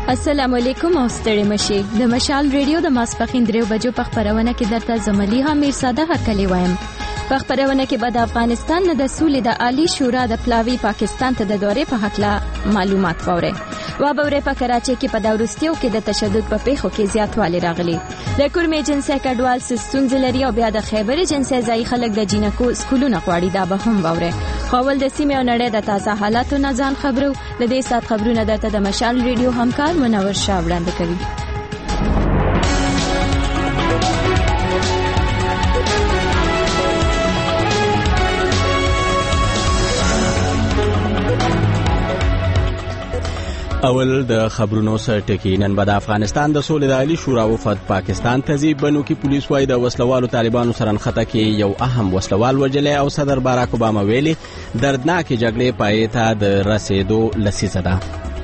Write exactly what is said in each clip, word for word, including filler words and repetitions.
السلام علیکم او ستړي مشي د مشال ریډیو د ماسپخین درو بجو په خبرونه کې درته زملیها میرساده حکلی وایم. په خبرونه کې به د افغانستان د سولې د عالی شورا د پلاوی پاکستان ته د دورې په حق لا معلومات ووري. و به ورې په کراچۍ کې په داورستیو کې د تشدد په پیښو کې زیاتوالی راغلی. د کورمې جنسي کډوال ستونزې لري او بیا د خیبر جنسي ځای خلک د جینکو سکولونه غواړي دا به هم ووري. خپل د سیمې او نړۍ د تازه حالاتو نه ځان خبرو د دې سات خبرونه درته د مشال ریډیو همکار منور شاه وړاندې کوي. اول د خبرونو سره ټکی. نن به د افغانستان د سولې د عالی شورا وفد پاکستان ته ځي. بنو کې پولیس وايي د وسلوالو طالبانو سره نښته کې یو اهم وسلوال وجلی او صدر باراک اوباما ویلي دردناکې جګړې پای ته د رسېدو لسیزه ده.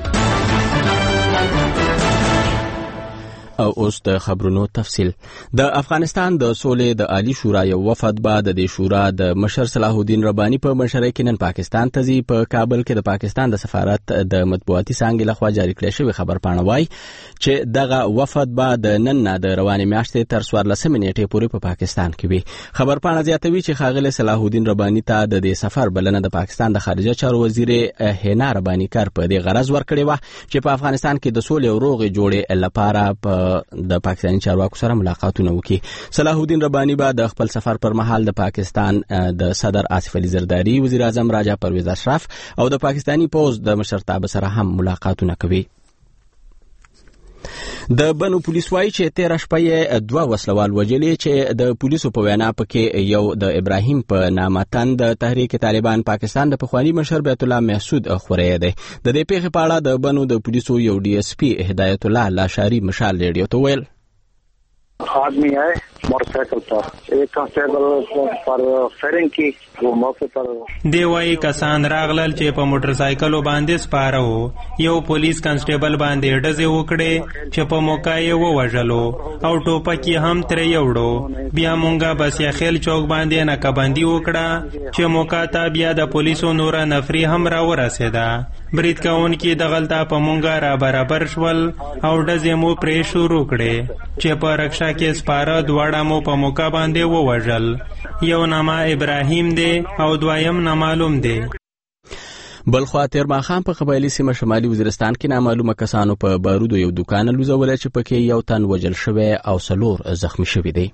او اوس د خبرونو تفصیل. د افغانستان د سولې د عالی شورا یو وفد به د دې شورا د مشر صلاح الدین رباني په مشرۍ کې نن پاکستان ته ځي. په کابل کې د پاکستان د سفارت د مطبوعاتي څانګې لخوا جاری کړی شوی خبر پاڼه وايي چې دغه وفد به د نن نه د روانې میاشتې تر څوارلسمې نیټې پورې په پاکستان کې وي. خبر پاڼه زیاتوي چې ښاغلی صلاح الدین رباني ته د دې سفر بلنه د پاکستان د خارجه چارو وزیر هینا رباني کار په دې غرض ورکړې وه چې په افغانستان کې د سولې او روغې جوړې لپاره په د پاکستاني چارواکو سره ملاقاتونه وکړي. صلاح الدین رباني به د خپل سفر پر مهال د پاکستان د صدر آصف علي زرداری، وزیر اعظم راجا پرویز اشرف او د پاکستاني پوز د مشرتابه سره هم ملاقاتونه کوي. د بنو پولیس وايي چې تیره شپه یې دوه وسلوال وجلي چې د پولیسو په وینا پکې یو د ابراهیم په نامه تن د تحریک طالبان پاکستان د پخواني مشر بیت الله محسود خورې دی. د دې پیښې په اړه د بنو د پولیسو یو ډي اس پی هدایت الله لاشاری مشال ریډیو ته ویل आदमी है मोटरसाइकिल पर एक कांस्टेबल पर फेरिंग की वो मौके पर دی وايي کسان راغلل چې په موټرسایکلو باندې سپاره وو. یو پولیس کانسټیبل باندې ډزې وکړې چې په موقع یې ووژلو او ټوپک یې هم ترې یوړو. بیا مونږه بس یا خیل چوک باندې ناکبندي وکړه چې موقع ته بیا د پولیسو نوره نفری هم را ورسېده. برید کوونکي دغلته په مونږه را برابر شول او ډزې مو پرې شروع کړې چې په رکشا کې سپاره دواړه مو په موقع باندې ووژل. یو نامه ابراهیم دی او دویم نامعلوم دی. بلخوا تیر ماښام په قبایلي سیمه شمالي وزیرستان کې نامعلومه کسانو په بارودو یو دوکان لوځولی چې پکې یو تن وژل شوی او څلور زخمی شوي دی.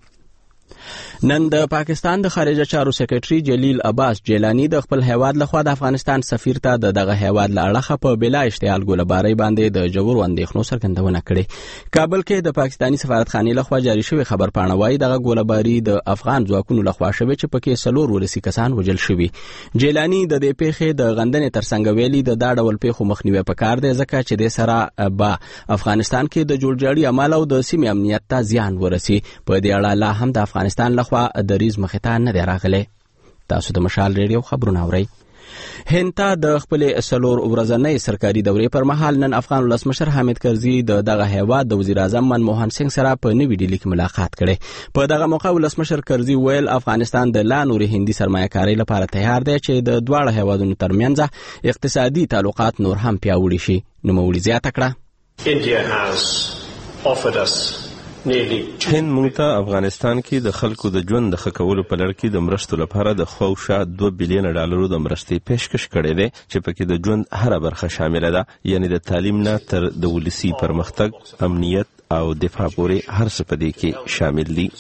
نن د پاکستان د خارجه چارو سیکریټري جلیل عباس جیلانی د خپل هیواد لخوا د افغانستان سفیر ته د دغه هیواد له اړخه په بلا اشتعال ګولهبارۍ باندې د ژورو اندېښنو څرګندونه کړې. کابل کې د پاکستاني سفارتخانې لخوا جاری شوی خبر پاڼه وايي دغه ګولهباري د افغان ځواکونو لخوا شوې چې پکې څلور ولسي کسان وژل شوي. جیلانی د دې پیښې د غندنې ترڅنګ ویلي د دا ډول پیښو مخنیوی پکار دی ځکه چې د سره به افغانستان کې د جوړجاړي عمل او د سیمې امنیت ته زیان ورسي. په دې اړه لا هم د افغانستان لخوا دریز مخته نه دی راغلی. تاسو د مشال ریډیو خبرونه اورئ. هند ته د خپلې څلور ورځنۍ سرکاري دورې پر مهال نن افغان ولسمشر حامد کرزي د دغه هیواد د وزیر اعظم منموهن سنگ سره په نوي ډیلي کې ملاقات کړی. په دغه موقع ولسمشر کرزي ویل افغانستان د لا نورې هندي سرمایه‌کارۍ لپاره تیار دی چې د دواړو هیوادونو ترمنځ اقتصادي تعلقات نور هم پیاوړي شي. نوموړي زیاته کړه هند موږ ته افغانستان کې د خلکو د ژوند د ښه کولو په لړ کې د مرستو لپاره د خواوشا دوه بیلیونه ډالرو د مرستې پیشکش کړی دی چې پکې د ژوند هره برخه شامله ده، یعنی د تعلیم نه تر د ولسي پرمختګ، امنیت او دفاع پورې هر څه په دې کې شامل دي.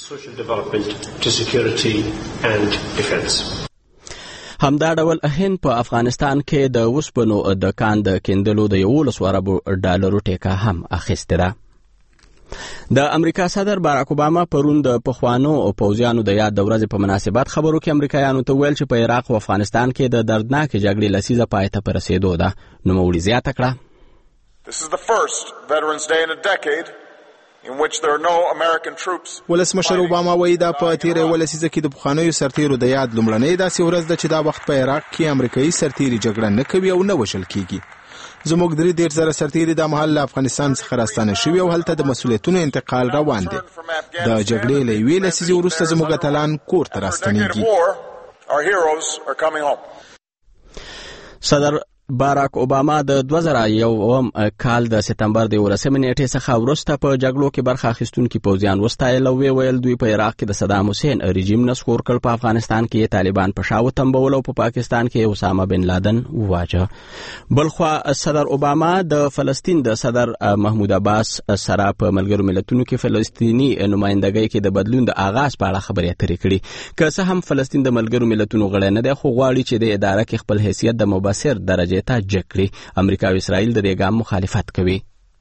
همدا ډول هند په افغانستان کې د وسپنو د کان د کیندلو د یولسو اربو ډالرو ټیکه هم اخیستې ده. د امریکا صدر باراک اوباما پرون د پخوانو پوځیانو د یاد د ورځې په مناسبت خبرو کې امریکایانو ته ویل چې په عراق او افغانستان کې د دردناکې جګړې لسیزه پای ته په رسېدو ده. نوموړي زیاته کړه This is the first Veterans Day in a decade in which there are no American troops. ولسمشر اوباما وایي دا په تیره ولسیزه کې د پخوانیو سرتیرو د یاد لومړنۍ داسې ورځ ده چې دا وخت په عراق کې امریکایي سرتیري جګړه نه کوي او نه وژل کیږي. زموږ درې دېرش زره سرتیري د محل افغانستان څخه راستانه شوي او هلته د مسؤلیتونو انتقال روان دی. د جګړې له یوې لسیزې وروسته زموږ اتلان کور ته راستنېږي. صدر باراک اوباما د دوه زره یو کال د سپتمبر د ولسمې نیټې څخه وروسته په جګړو کې برخه اخیستونکي پوځیان وستایل او ویل دوی په عراق کې د صدام حسین رژیم نسخور کړ، په افغانستان کې طالبان په شاو تنبول او په پاکستان کې اسامه بن لادن وواجه. بلخوا صدر اوباما د فلسطین د صدر محمود عباس سره په ملګرو ملتونو کې فلسطینی نمائندګۍ کې د بدلون د آغاز په اړه خبرې اترې کړې. که څه هم فلسطین د ملګرو ملتونو غړی نه دی، خو غواړي چې د اداره کې خپل حیثیت د مبصر درجه ته جکړي. امریکا او اسرائیل د دې ګام مخالفت کوي.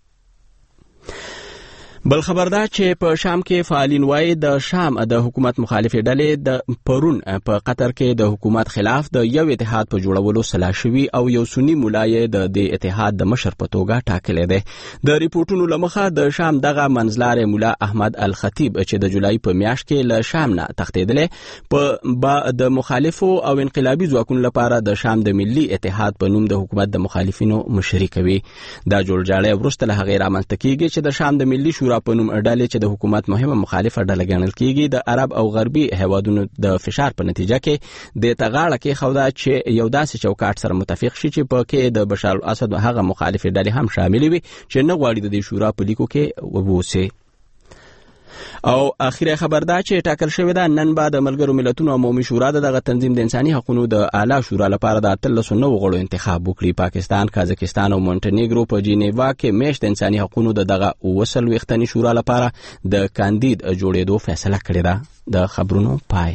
بل خبر دا چې په شام کې فعالین وایي د شام د حکومت مخالفې ډلې د پرون په قطر کې د حکومت خلاف د یو اتحاد په جوړولو سلا شوي او یو سنی مولای د دې اتحاد د مشر په توګه ټاکلی دی. د ریپورتونو له مخه د شام دغه منځلاری مولا احمد الخطیب چې د جولای په میاشت کې له شام نه تښتېدلی په د مخالفو او انقلابي ځواکونو لپاره د شام د ملي اتحاد په نوم د حکومت د مخالفینو مشري کوي. دا جوړجاړی وروسته له هغې رامنځته کیږي چې د شام د ملي شورا په نوم ډلې چې د حکومت مهمه مخالفه ډله ګڼل کیږي د عرب او غربي هیوادونو د فشار په نتیجه کې د تغاړه کې خودا چې یو داسې چوکاټ سره متفق شي چې په کې د بشار الاسد هغه مخالفه ډلې هم شامل وي چې نه غواړي د دې شورا په لیکو کې وبوسي. او اخیری خبر دا چې ټاکل شوی دا نن بعد د ملګرو ملتونو عمومي شورا دغه تنظیم د انساني حقوقو د اعلی شورا لپاره د اتلس نو غړو انتخاب وکړي. پاکستان، کازاکستان او مونټنیګرو په جنیوا کې میشت انساني حقوقو د دغه وصل وختنی شورا لپاره د کاندید جوړېدو فیصله کړې ده. د خبرونو پای.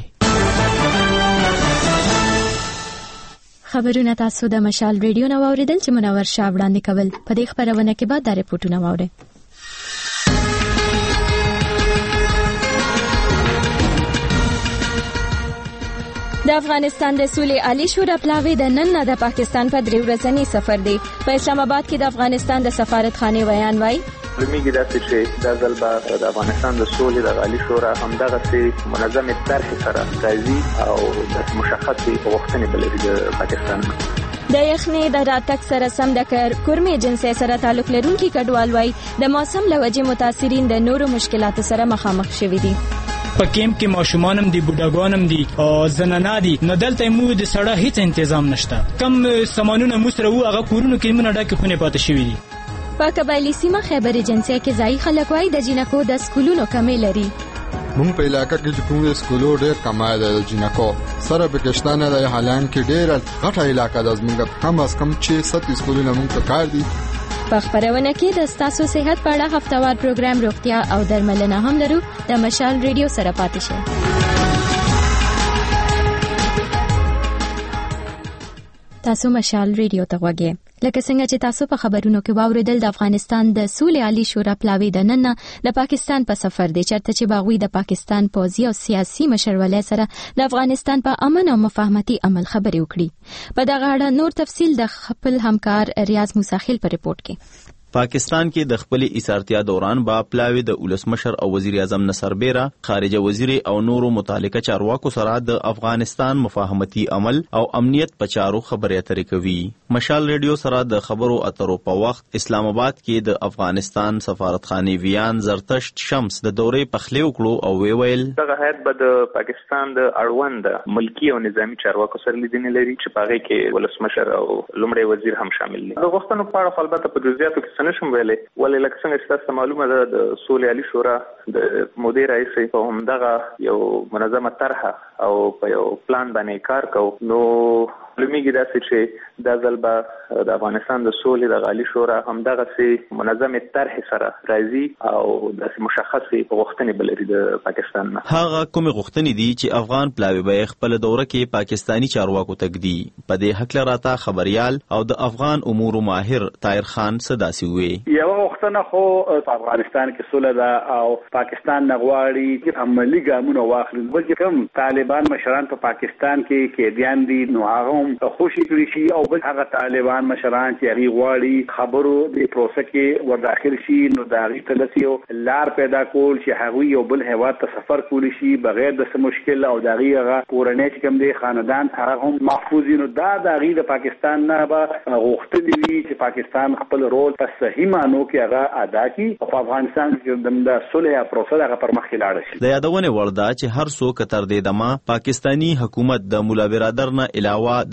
خبرونه تاسو د مشال ریډیو نو اوریدل چې منور شاه وړاندې کول. په دې خبرونه کې بعد د ریپورتونو واورئ. د افغانستان د سولې عالی شورا پلاوی د نن نه د پاکستان په درې ورځنی سفر دی. په اسلام آباد کې د افغانستان د سفارتخانه بیان وایي لمیږي داسې چې د ځلبا د افغانستان د سولې د عالی شورا همدغه سي منظم طرح سره راځي او د مشخصې غوښتنې بلري د پاکستان. د یخنۍ د راتګ سره سم د کورمې جنسي سره تعلق لرونکي کډوال وایي د موسم له وجې متاثرین د نورو مشکلاتو سره مخامخ شوي دي. په کیمپ کې ماشومانم دي، بوډاګانم دي او زنانه دي. نو دلته مو د سړه هیڅ تنظیم نشته. کم سامانونه مو سره وو هغه کورونو کې مونږ ډکه خونه پاتې شوي دي. په قبایلی سیمه خیبر جنسیه کې ځای خلک وایي د جنکو د سکولونو کمی لري. مونږ په علاقې کې چې کوم سکولو ډېر کمای ده د جنکو سره پاکستان د حالان کې ډېر غټه علاقې ده. زموږ کم از کم چې ست سکولونه مونږ ته کار دي. په خبرونه کې د ستاسو صحت په اړه هفتوار پروګرام روغتیا او درملنه هم لرو. د مشال ریډیو سره پاتې شئ. تاسو مشال ریډیو ته غوږی. لکه څنګه چې تاسو په خبرونو کې واوریدل د افغانستان د سولې عالی شورا پلاوی د نن د پاکستان په سفر دی، چرته چې باغوي د پاکستان پوځي او سیاسي مشرولۍ سره د افغانستان په امن او مفاهمتي عمل خبرې وکړي. په دغه اړه نور تفصیل د خپل همکار ریاض موسیخیل په ریپورت کې. پاکستان کې د خپل ایثارتیا دوران با پلاوی د ولسمشر او وزیر اعظم نصر بیره، خارجه وزیر او نورو متعلقه چارواکو سره د افغانستان مفاهمتي عمل او امنیت په چارو خبرې اترې کوي. مشال ریډیو سره د خبرو اترو په وخت اسلام آباد کې د افغانستان سفارتخانه ویان زرتشت شمس د دورې پخلی وکړو او ویل دغه هیئت به د پاکستان د اړوند ملکی او نظامی چارواکو سره لیدنې لري چې په هغه کې ولسمشر او لومړی وزیر هم شامل دي. د غوښتنو په اړه البته په جزئیاتو کې نشم ویلې، ولې لکه څنګه چې تاسو معلومه ده د سولې عالی شورا د مدیر رئیس په همدغه یو منظمه طرح او په یو پلان باندې کار کوو. نو لمیږي داسې چې د ځلبا د افغانستان د سولې د عالی شورا همدغه سي منظم طرح سره راځي او د مشخصې غوښتنې بلري د پاکستان نه. هغه کوم غوښتنې دي چې افغان پلاوی به خپل دوره کې پاکستانی چارواکو تګدي. په دې حق لراته خبريال او د افغان امور ماهر طاهر خان صداسي وي. یو غوښتنه خو په افغانستان کې سوله ده او پاکستان نغواړي چې عملی ګامونه واخلي. بلکې کوم طالبان مشران په پاکستان کې کېدیان دي نو هغه خوشي کړی شي او بل هغه طالبان مشران چې هغه غواړي خبرو د پروسه کې ور داخل شي نو د هغه تلسیو لار پیدا کول چې هغه یو بل هیواد ته سفر کولی شي بغیر د څه مشکل او د هغه پورنې کوم دی خاندان هغه هم محفوظ نو دا د هغه د پاکستان نه به غوښتنې وي چې پاکستان خپل رول په صحیح معنی کې هغه ادا کړي او په افغانستان کې د صلح پروسه هغه پر مخ لاړ شي. د یادونه وردا چې هر څوک تر دې دمه پاکستانی حکومت د مولا برادر نه علاوه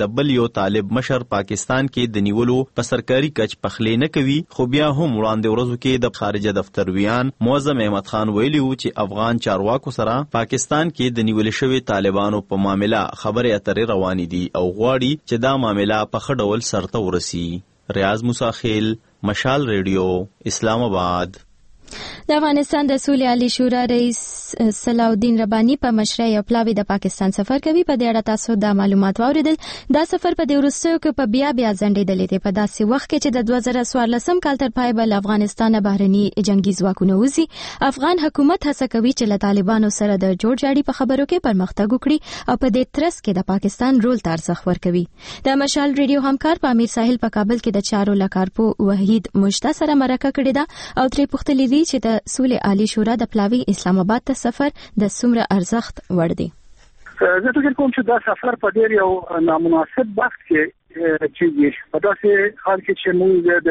د بل یو طالب مشر پاکستان کې د نیولو په سرکاري کچ پخلی نه کوي، خو بیا هم وړاندې ورځو کې د خارجه دفتر ویان معظم احمد خان ویلي و چې افغان چارواکو سره پاکستان کې د نیول شوي طالبانو په معامله خبرې اترې روانې دي او غواړي چې دا معامله په ښه ډول سرته ورسي. ریاض موساخیل، مشال ریډیو، اسلام آباد. د افغانستان د سولې عالی شورا رئیس صلاح الدین رباني په مشرۍ یو پلاوی د پاکستان سفر کوي. په دې اړه تاسو دا معلومات واوریدل. دا سفر په دې وروستیو کې په بیا بیا ځنډېدلی دی په داسې وخت کې چې د دوه زره څوارلسم کال تر پایه به له افغانستانه بهرني جنګي ځواکونه وځي. افغان حکومت هڅه کوي چې له طالبانو سره د جوړجاړي په خبرو کې پرمختګ وکړي او په دې ترڅ کې د پاکستان رول ته ارزښت ورکوي. د مشال ریډیو همکار په امیر ساحل په کابل کې د چارو له کارپو وحید مجده سره مرکه کړې ده او ترې پوښتلي دي چې د سولې عالی شورا د پلاوی اسلام آباد ته سفر د څومره ارزښت وړ دی. زه فکر کوم چې دا سفر په ډېر یو نامناسب وخت کې چې په داسې حال کې چې موږ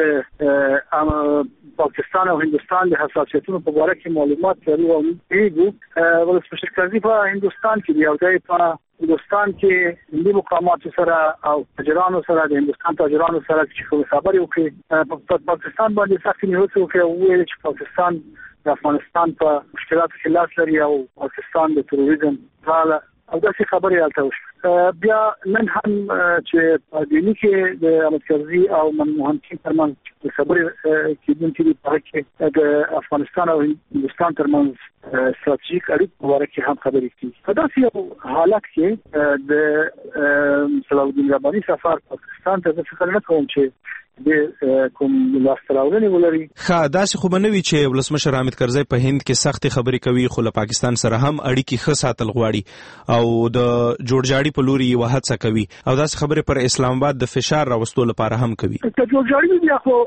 د پاکستان او هندوستان د حساسیتونو په اړه کې معلومات لرو او پیګو ولسمشر کرزي په هندوستان کې دی او د په هندوستان کې ملي مقامات سره او تاجرانو سره د هندوستان تاجرانو سره چې خبرې وکړي په پاکستان باندې سخت نیوکه وکړي او ویل چې پاکستان د افغانستان په مشکلاتو کې لاس لري او پاکستان د تروریزم ځاله او داسې خبرې الته وشوه. بیا نن هم چې په دې کې د احمد کرزي او منموهن سینګ ترمنځ خبرې کېدونکې دي په کې د افغانستان او هندوستان ترمنځ ستراتیژیک اړیکو په اړه کې هم خبرې کیږي. په داسې یو حالت کې د صلاح الدین رباني سفر پاکستان ته فکر نه کوم چې د کوم لاستراولنې ولري. ښه داسې خو به نه وي چې ولسمشر حامد کرزی په هند کې سختې خبرې کوي خو له پاکستان سره هم اړیکې ښه ساتل غواړي او د جوړجاړي په لوري یوه هڅه کوي او داسې خبرې پر اسلام آباد د فشار راوستو لپاره هم کوي. که جوړجاړي بیا خو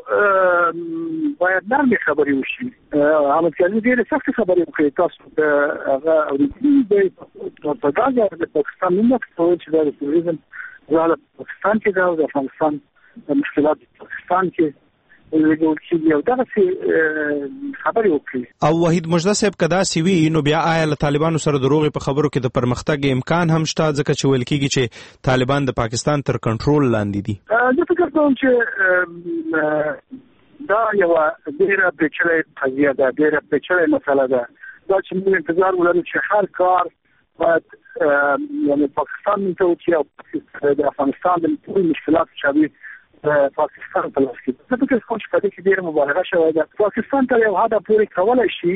باید نرمې خبرې وشي. حامد کرزي ډېرې سختې خبرې وکړې. تاسو د هغه اورېدلي په دا ځای د پاکستان نوم ورکړی چې دا د تروریزم ځاله پاکستان کې ده او د افغانستان مشکلات پاکستان کې لګول کېږي او دغسې خبرې وکړي. او وحید مجده صاحب که داسې وي نو بیا آیا له طالبانو سره د روغې په خبرو کې د پرمختګ امکان هم شته ځکه چې ویل کېږي چې طالبان د پاکستان تر کنټرول لاندې دي؟ زه فکر کوم چې دا یوه ډېره پیچلې قضیه ده، ډېره پیچلې مسله ده. دا چې موږ انتظار ولرو چې هر کار باید یعنې پاکستان منته وکړي او د افغانستان د ټول مشکلاتو چابي پاکستان په لاس کې. زه فکر کوم چې په دې کې ډېره مبالغه شوې ده. پاکستان تر یو حده پورې کولی شي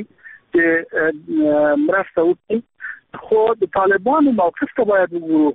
چې مرسته وکړي خو د طالبانو موقف ته باید وګورو.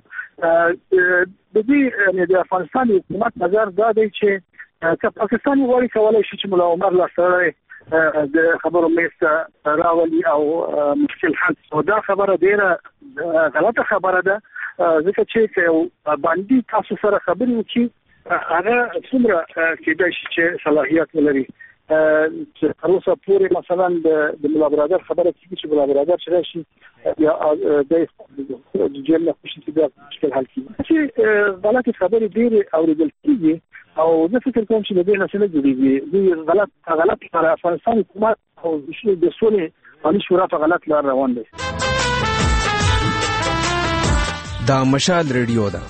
د دې د افغانستان حکومت نظر دا دی چې که پاکستان غواړي کولی شي چې ملا عمر لاسته د خبرو میز ته راولي او مشکل حل او دا خبره ډېره غلطه خبره ده ځکه چې یو باندې تاسو سره خبرې وکړي هغه څومره کېدای شي چې صلاحیت ولري. چې تر اوسه پورې مثلا د ملا برادر خبره کېږي چې ملا برادر چې راشي یا د جیل نه خوشي چې بیا مشکل حل کېږي. چې غلطې خبرې ډېرې اورېدل کېږي او زه فکر کوم چې د دې نه څه نه جوړېږي. دوی غلط غلط پر افغانستان حکومت او د سولې عالي شورا په غلط لار روان دی. دا مشال ریډیو ده.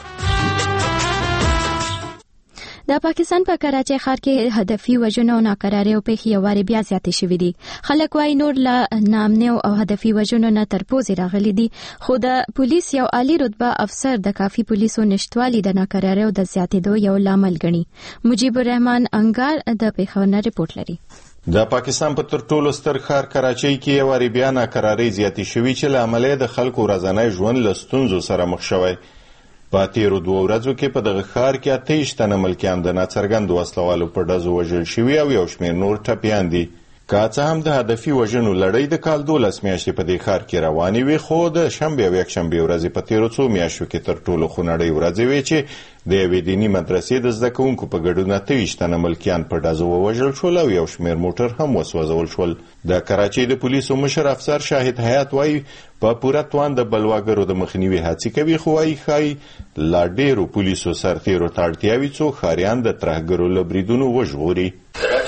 د پاکستان په کراچۍ ښار کې هدفي وژنو او ناکرارۍ او پیښې یو وارې بیا زیاتې شوې دي. خلک وایي نور له ناامنیو او هدفي وژنو نه تر پوزې راغلي دي خو د پولیس یو عالی رتبه افسر د کافي پولیسو نشتوالي د ناکراریو د زیاتېدو یو لامل ګڼي. مجیب الرحمن انګار د پېښور نه رپورټ لري. د پاکستان په تر ټولو ستر ښار کراچۍ کې یو وارې بیا ناکرارۍ زیاتې شوې چې له امله د خلکو ورځنی ژوند له ستونزو سره مخ شوی. په تیرو دوه ورځو کې په دغه ښار کې اته ویشت تنه ملکیان د ناڅرګندو وسلوالو په ډزو وژل شوي او یو شمېر نور ټپیان دي. که څه هم د هدفي وژنو لړۍ د کال دولس میاشتې په دې ښار کې روانې وي خو د شنبې او یکشنبې ورځې په تیرو څو میاشتو کې تر ټولو خونړۍ ورځې وې چې د یوې دیني مدرسې د زده کوونکو په ګډون اته ویشت تنه ملکیان په ډزو ووژل شول او یو شمېر موټر هم وسوځول شول. د کراچۍ د پولیسو مشر افسر شاهد حیات وایي په پوره توان د بلواګرو د مخنیوي هڅې کوي خو وایي ښایي لا ډېرو پولیسو سرتېرو ته اړتیا وي څو ښاریان د ترهګرو له بریدونو وژغوري. कराची जैसे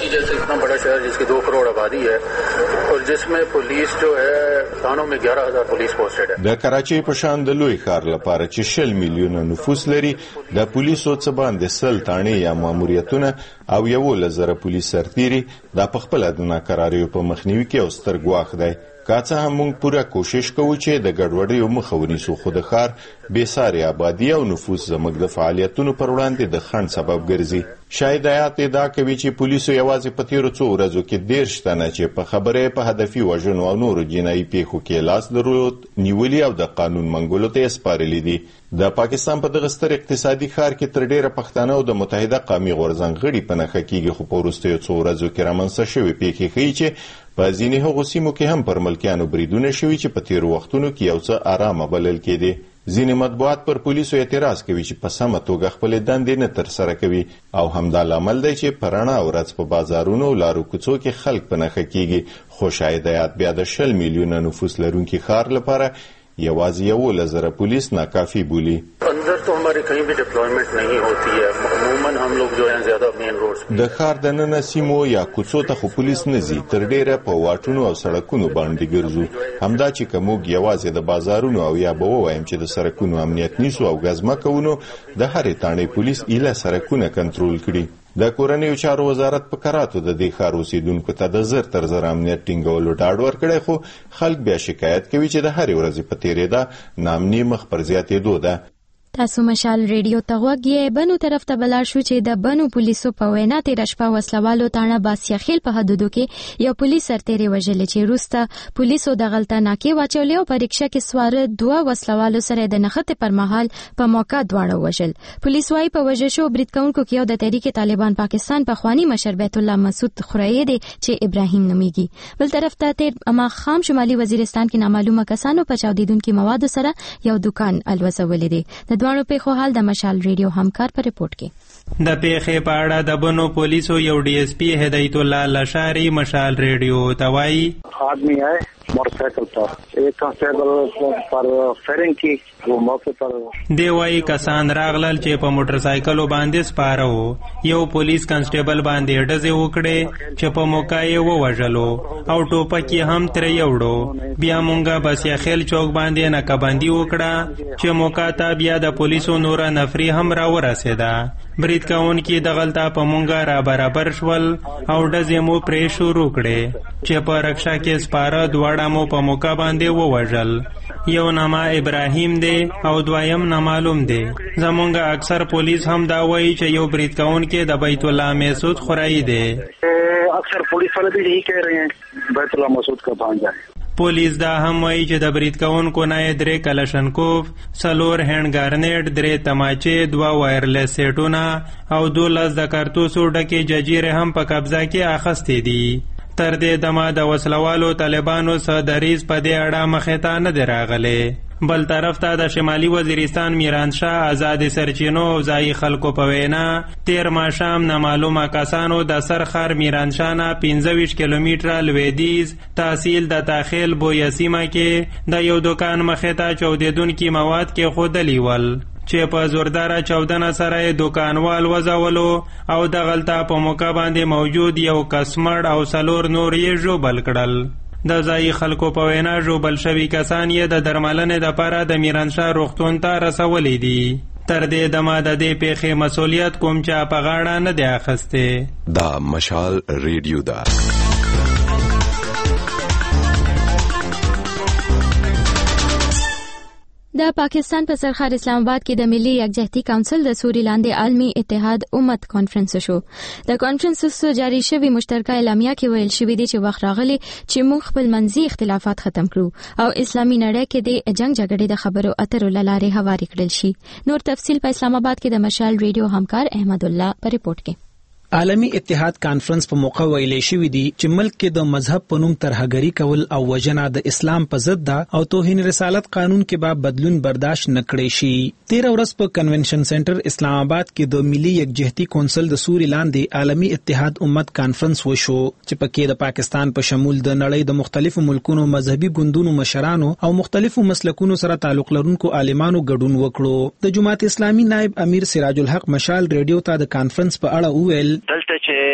इतना बड़ा शहर जिसकी दो करोड़ आबादी है और जिसमें पुलिस जो है थानों में ग्यारह हजार पुलिस पोस्टेड है. د کراچۍ په شان د لوی ښار لپاره چې شل میلیونه نفوس لري د پولیسو څخه باندې سل تانې یا ماموریتونه او یو لزر پولیس سرتيري د خپل د ناکراریو په مخنیوي کې او ستر ګواښ دی. کاڅه هم موږ پوره کوشش کوو چې د ګډوډۍ مخه ونیسو خو د ښار بې ساري آبادي او نفوس زموږ د فعالیتونو پر وړاندې د خنډ سبب ګرځي. شاید آیات ادعا کوي چې پولیسو یوازې په تیرو څو ورځو کې دېرش تنه چې په خبره په هدفي وژنو او نورو جنایي پیښو کې لاس درلود نیولي او د قانون منګولو ته سپارلي دي. د پاکستان په دغه ستر اقتصادي ښار کې تر ډیره پښتانه او د متحده قومي غورځنګ غړي په نښه کېږي خو په وروستیو څو ورځو کې رامنځته شوې پیښې ښیي چې په ځینې هغو سیمو کې هم پر ملکیانو بریدونه شوي چې په تیرو وختونو کې یو څه آرامه بلل کېدې. ځینې مطبوعات پر پولیسو اعتراض کوي چې په سمه توګه خپلې دندې نه ترسره کوي او همدا لامل دی چې په رڼا ورځ په بازارونو او لارو کوڅو کې خلک په نښه کېږي. خو شاید آیات بیا د شل میلیونه نفوس لرونکي ښار لپاره یوازې یو لزر پولیس ناکافي بولی. अंदर तो हमारी कहीं भी डिप्लॉयमेंट नहीं होती है. अमूमन हम लोग जो हैं ज्यादा मेन रोड्स د ښار د ننه سیمو یا کوڅو ته خو پولیس نه ځي تر ډیره په واټونو او سړکونو باندې ګرځو. همدا چې کوموږ یوازې د بازارونو او یا به ووایم چې د سړکونو امنیت نیسو او غزمه کوونو د هرې تانې پولیس ایله سړکونه کنټرول کړي. د کورنیو چارو وزارت په کراتو د دې ښار اوسیدونکو ته د زر تر زر امنیت ټینګولو ډاډ ورکړی خو خلک بیا شکایت کوي چې د هرې ورځې په تیریدا نامني مخ پر زیاتېدو ده. تاسو مشال ریډیو ته غوږی بنو طرف ته بلار شو چې د بنو پولیسو په وینا تیر شپه وسلوالو تاڼه باسیاخیل په حدودو کې یو پولیس سرتیری وژل چې روسته پولیسو د غلطه ناکي واچولې او په ریکشه کې سوار دوه وسلوالو سره د نخته پر مهال په موقع دواړه وژل. پولیس وايي په وژل شو برید کوونکو کې یو د تحریک طالبان پاکستان په خوانی مشر بیت الله مسعود خورایی دی چې ابراهیم نومیږي. بل طرف ته تیر اما خام شمالي وزیرستان کې نامعلومه کسانو په چاودیدونکو موادو سره یو دکان الوزولې دی. د دوانو پیښو حال د مشال ریډیو همکار پر رپورت کې د پیښې په اړه د بنو پولیسو یو ڈی ایس پی هدایت الله لشاری مشال ریډیو ته وایي آدمی آئے موٹرسائیکل پر ایک کانسٹیبل پر فیرنگ کی وہ موقع پر دی وایي کسان راغلل چې په موټرسایکلو باندې سپاره یو پولیس کانسټیبل باندې ډزې وکړې چې په موقع یې ووژلو او ټوپک یې هم ترې یوړو. بیا مونږه بس یا خیل چوک باندې ناکبندي وکړه چې موقع ته بیا د پولیسو نوره نفری هم را ورسېده. برید کوونکي د غلطه په مونږه را برابر شول او ډزې مو پرې شروع کړې چې په رکشا کې سپاره دواړه مو په موقع باندې ووژل. یو نامه ابراهیم دی او دویم نامعلوم دی. زمونږ اکثر پولیس هم دا وایي چې یو برید کوونکی د بیت الله مسعود خورایی دی. اکثر پولیس والے بھی یہی کہہ رہے ہیں بیت الله مسعود کا بھانجا ہے. پولیس دا هم وایي چې د برید کوونکو نه درې کلشنکوف، څلور هینډ ګارنیټ، درې تماچې، دوه وایرلیس سیټونه او دولس د کارتوسو ډکې ججیرې هم په قبضه کې اخیستې دي. تر دې دمه د وسلوالو طالبانو سره دریز په دې اړه مخې ته نه دی راغلی. بل طرف ته د شمالي وزیرستان میرانشاه آزاد سرچینو او ځایي خلکو په وینا تیر ماښام نامعلومه کسانو د سرخر میرانشاه نه پنځه ویشت کیلومتره لویدیځ تحصیل د تاخیل بویه سیمه کې د یو دکان مخې ته چاودېدونکي مواد کېښودلي ول چې په زورداره چاودنه سره یې دوکانوال وځولو او د غلطه په موقع باندې موجود یو کس مړ او څلور نور یې ژوبل کړل. د ځایي خلکو په وینا ژوبل شوي کسان یې د درملنې دپاره د میرانشاه روغتون ته رسولی دي. تر دې دمه د دې پیښې مسؤلیت کوم چا په غاړه نه دی اخیستی. دا مشال ریډیو ده. د پاکستان په سرخر اسلام آباد کې د ملي یکجهتي کونسل د سوري لاندې عالمي اتحاد امت کانفرنس شو. د کانفرنس سره جاری شوی مشترکه اعلامیه کې ویل شوی دی چې وخت راغلی چې موږ خپل منځي اختلافات ختم کړو او اسلامي نړۍ کې د جنگ جګړې د خبرو اترو لارې هواري کړل شي. نور تفصيل په اسلام آباد کې د مشال ریډیو همکار احمد الله پر رپورت کې. عالمی اتحاد کانفرنس په موقع ویلې شوې دي چې ملک کې د مذهب په نوم ترهګری کول او وژنه د اسلام په ضد ده او توهین رسالت قانون کې به بدلون برداشت نه کړي شي. تیر ورځ په کنونشن سنټر اسلام آباد کې د ملي یکجهتي کونسل د سوري لاندې عالمی اتحاد امت کانفرنس وشو چې پکې د پاکستان په شمول د نړۍ د مختلفو ملکونو مذهبي ګوندونو مشرانو او مختلفو مسلکونو سره تعلق لرونکو عالمانو ګډون وکړو. د جماعت اسلامي نائب امیر سراج الحق مشال ریډیو ته د کانفرنس په اړه وویل دلته چې د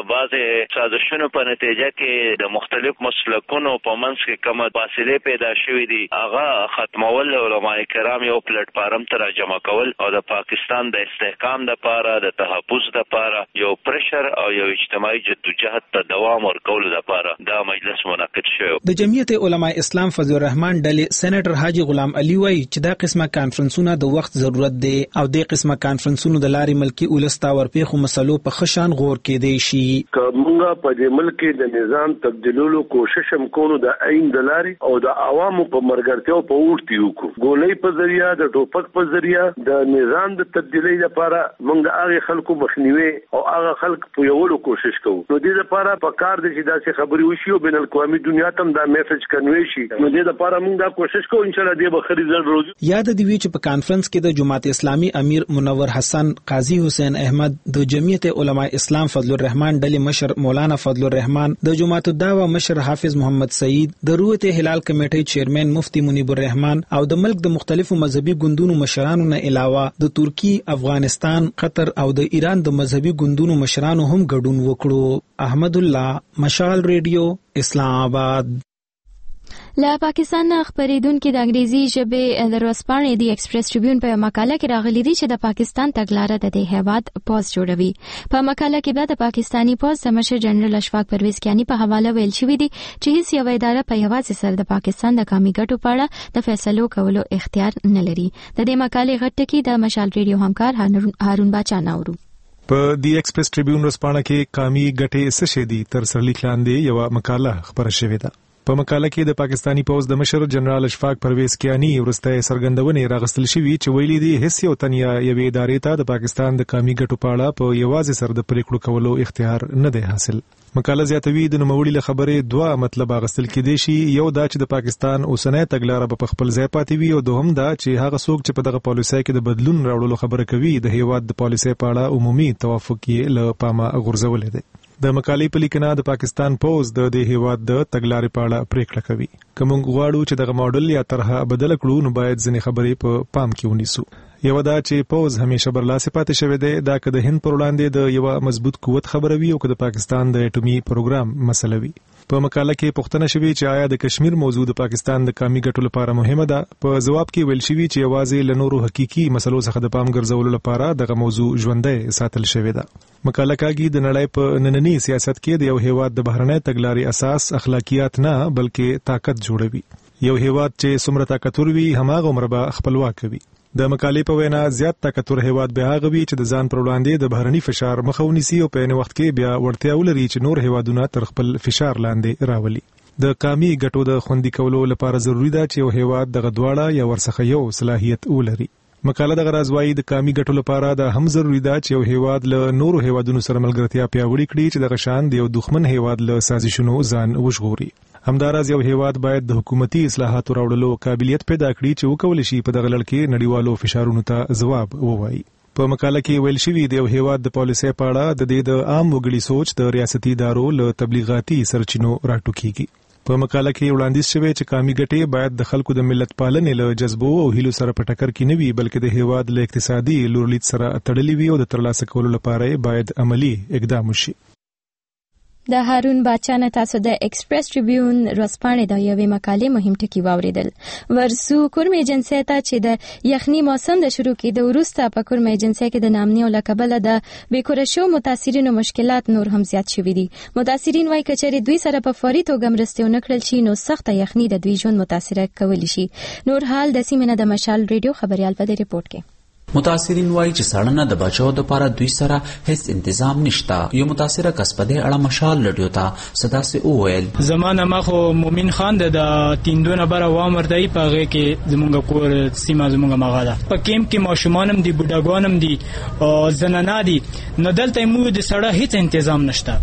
بعضې سازشونو په نتیجه کې د مختلف مسلکونو په منځ کې کومه فاصله پیدا شوې دي هغه ختمول علماء کرام یو پلیټ فارم ته راجمع کول او د پاکستان د استحکام لپاره د تحفظ لپاره یو پرشر او یو اجتماعي جدوجہد ته دوام ورکول لپاره دا مجلس منعقد شو. د جمعیت علماء اسلام فضل الرحمن ډلې سېنیټر حاجی غلام علي وایي چې دا قسمه کانفرنسونه د وخت ضرورت دی او د قسمه کانفرنسونو د لارې ملکی ولستا ورپېخو مسلو په خشان غور کېدی شي. کومه په دې ملک د نظام تبدیلولو کوشش هم کوو د عین د لارې او د عوامو په مرګرتیا په ورتي وکړو. ګولۍ په ذریعہ د ټوپک په ذریعہ د نظام د تبدیلی لپاره موږ د هغه خلکو مخنیوي او هغه خلک په یولو کوشش کوو. نو دې لپاره په کار دي چې داسې خبري وشي او بین الاقوامي دنیا ته دا میسج کنوي شي. نو دې لپاره موږ دا کوشش کوو ان شاء الله دې به خري زړ روز. یاد دی وی چې په کانفرنس کې د جماعت اسلامي امیر منور حسن، قاضي حسین احمد، د جمعیت علماء اسلام فضل الرحمن ډلې مشر مولانا فضل الرحمن، د جماعت الدعوه مشر حافظ محمد سعید، د روت هلال کمیټې چیرمن مفتی منیب الرحمن او د ملک د مختلفو مذهبي ګوندونو مشرانو نه علاوه د ترکی، افغانستان، قطر او د ایران د مذهبي ګوندونو مشرانو هم ګډون وکړو. احمد الله، مشال ریډیو، اسلام آباد. له پاکستان خبرېدونکو د انګریزي ژبې د ورځپاڼې دی ایکسپریس ټریبیون په مقاله کې راغلي دي چې د پاکستان تګلاره د دې هیواد پوز جوړوي. په مقاله کې به د پاکستانی پوز د مشر جنرال اشفاق پرویز کیانی په حواله ویل شوی دی چې هیڅ یو اداره په یوازې سره د پاکستان د قومي ګټو په اړه د فیصلو کولو اختیار نه لري. د دې مقالې غټ کې د مشال ریډیو همکار هارون باچا ناورو. په دی ایکسپریس ټریبیون ورځپاڼه کې قومي ګټې څه شي دي تر سرلیک لاندې یو مقاله خبره شوې ده. په مقاله کې د پاکستانی پوز د مشر جنرال اشفاق پرویز کیانی ورسته سرګندونې راغستل شوې چې ویلي دي هیڅ یو تنیا یوې ادارې ته د پاکستان د قومي ګټو په اړه په یوازې سر د پریکړو کولو اختیار نه دی حاصل. مقاله زیاتوي د نوموړي له خبرې دوه مطلب اغستل کېدی شي. یو دا چې د پاکستان اوسنۍ تګلاره په خپل ځای پاتې وي او دوهم دا چې هغه څوک چې په دغه پالیسۍ کې د بدلون راوړلو خبره کوي د هیواد د پالیسۍ په اړه عمومي توافق یې له پامه غورځولې دی. د مقالې په لیکنه د پاکستان پوز د دې هیواد د تګلارې په اړه پریکړه کوي. که موږ غواړو چې دغه ماډل یا طرحه بدل کړو نو باید ځینې خبرې په پام کې ونیسو. یو دا چې پوز همیشه برلاسه پاتې شوی دی دا که د هند پر وړاندې د یو مضبوط قوت خبره وي او که د پاکستان د اټومي پروګرام مسله وي. په مقاله کې پوښتنه شوې چې آیا د کشمیر موضوع د پاکستان د قومي ګټو لپاره مهمه ده. په جواب کې ویل شوی چې یوازې له نورو حقيقي مسلو څخه د پام ګرځولو لپاره دغه موضوع ژوندۍ ساتل شوې ده. مقاله کوي د نړۍ په نننی سیاست کې د یو هیواد د بهرنۍ تګلارې اساس اخلاقیات نه بلکې طاقت جوړوي. یو هیواد چې څومره طاقتور وي هماغه عمر به خپلواک وي. د مقالې په وینا زیات طاقتور هیواد به هغه وي چې د ځان پر وړاندې د بهرني فشار مخه ونیسي او په عین وخت کې بیا وړتیا ولري چې نور هیوادونه تر خپل فشار لاندې راولي. د قومي ګټو د خوندي کولو لپاره ضروری ده چې یو هیواد دغه دواړه یا ورڅخه یو صلاحیت ولري. مقاله د غرض وايي د قومي ګټو لپاره د هم ضروری ده چې یو هیواد له نورو هیوادونو سره ملګرتیا پیاوړې کړي چې دغه شان د یو دښمن هیواد له سازشونو ځان وژغوري. همداراز یو هیواد باید د حکومتي اصلاحاتو راوړلو قابلیت پیدا کړي چې وکولای شي په دغه لړ کې نړیوالو فشارونو ته ځواب ووایي. په مقاله کې ویل شوی د یو هیواد د پالیسۍ په اړه د دې د عام وګړي سوچ د ریاستي ادارو له تبلیغاتي سرچینو راټوکېږي. په مقاله کې وړاندیز شوی چې قومي ګټې باید د خلکو د ملت پالنې له جذبو او هیلو سره په ټکر کې نه وي بلکې د هیواد له اقتصادي لورلید سره تړلې وي او د ترلاسه کولو لپاره باید عملی اقدام وشي. د هارون باچا نه تاسو د ایکسپریس ټریبیون ورځپاڼې د یوې مقالې مهم ټکي واوریدل. ورسو کورم ایجنسی ته چې د یخني موسم د شروع کېدو وروسته په کورم ایجنسی کې د نامنیو له کبله د بیکوره شو متاثرینو مشکلات نور هم زیات شوي دي. متاثرین وايي که چېرې دوی سره په فوري توګه مرستې ونه کړل شي نو سخته یخني د دوی ژوند متاثره کولی شي. نور حال د سیمې نه د مشال ریډیو خبريال په دې ریپورت کې. متاثرین وایي چې سړنه د بچو د لپاره دوی سره هیڅ تنظیم نشته. یو متاثره کس په دې اړه مشال لډیو ته صدا سي وویل زمانه ما خو مومن خان د تیندونه بره وامر دی پغه کې زمونږ کور سیمه زمونږ مغه ده په کیمپ کې ماشومانم دي بډاګانم دي او زنانه دي نو دلته مو د سړه هیڅ تنظیم نشته.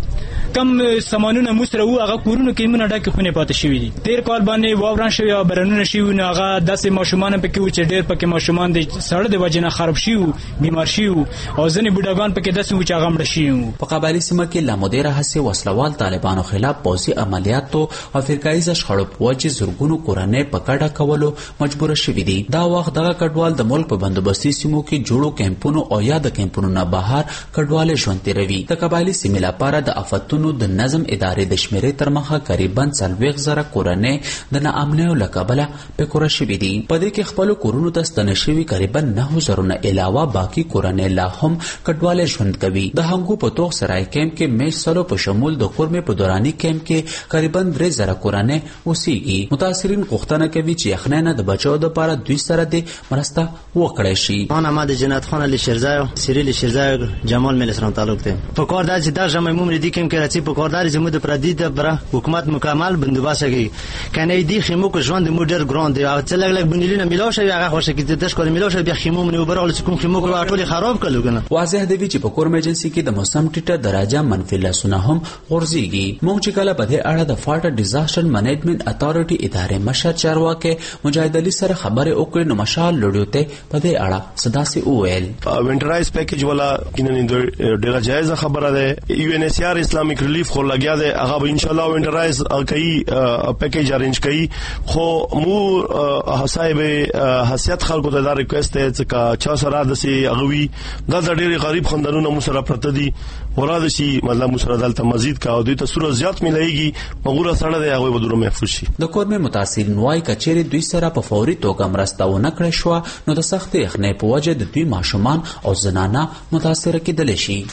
کم سامانونه موسره وو هغه کورونو کې مونږ ډکه خونه پاتې شوې دي. تیر کال باندې واوران شوی او برنونه شوی نو هغه داسې ماشومان پکې و چې ډېر پکې ماشومان د سړه د وجنه خراب شي او بیمار شي او ځنې بوډاګان پکې داسې و چې هغه مړ شي. په قبایلی سیمه کې لامودې راهسې وسلوال طالبانو خلاف پوځي عملیاتو او فرقایي شخړو په وجه زرګونو کورنۍ په کډه کولو مجبور شوي دي. دا وخت دغه کډوال د ملک په بندوبستي سیمو کې جوړو کیمپونو او یا د کیمپونو نه بهر کډوال ژوند تیروي. د قبایلی سیمې لپاره د افتونو د نظم ادارې د شمیرې تر مخه قریبا څلوېښت زره کورنۍ د ناامنیو له کبله پکوره شوي دي. په دې کې خپلو کورونو ته ستنه شوي قریبا نهو زرو نه علاوه باقي کورنۍ لا هم کډوال ژوند کوي. د هنګو په توغ سرای کیمپ کې میش سلو په شمول د کورمې په دوراني کیمپ کې قریبا درې زره کورنۍ اوسېږي. متاثرین غوښتنه کوي چې یخنۍ نه د بچو دپاره دوی سره د مرسته وکړی شي. من احمد جنت خان علی شیرزای سیریل شیرزای جمال میل سره تعلق دی. په کار د در جمع عمومی دی کیم کې راځي په کار د زموږ د پردي د بره حکومت مکمل بندوبست کوي. کنه دی خیمو کو ژوند مو ډیر ګران دی او څه لګ لګ بنیلینه میلاو شي هغه خوشی کې د تشکل میلاو شي بیا خیمو منو برغل چې کوم خیمو کو ټول خراب کړو کنه. واضح دی چې په کورم ایجنسی کې د موسم ټیټه درجه منفي لسونه هم غورځيږي. موږ چې کله په دې اړه د فالټ ډیزاستر منیجمنت اتھارټي ادارې مشر چارواکي مجاهد علي سره خبرې وکړې نو مشال لړیو ته په دې اړه صداسي وویل. وینټرایز پیکیج ولا کینن ډیره جایزه خبره ده. یو ان ایس ار اسلامیک ریلیف خو لګیا ده هغه ان شاء الله وینټرایز کوي پیکیج ارینج کوي. خو مو حساب حیثیت خلکو ته دا ریکوست ده چې چا سره د سي اغوي دا ډېر غریب خاندانونو مو سره پرته دي وراده شي مطلب مو سره دلته مزید کا او دوی ته سره زیات ملایږي مغوره سره ده هغه بدور محفوظ شي. د کورمې متاثرین وايي کچېری دوی سره په فوري توګه مرسته ونه کړې شو نو د سختې یخنۍ په وجه د دوی ماشومان او زنانه متاثر کېدل شي.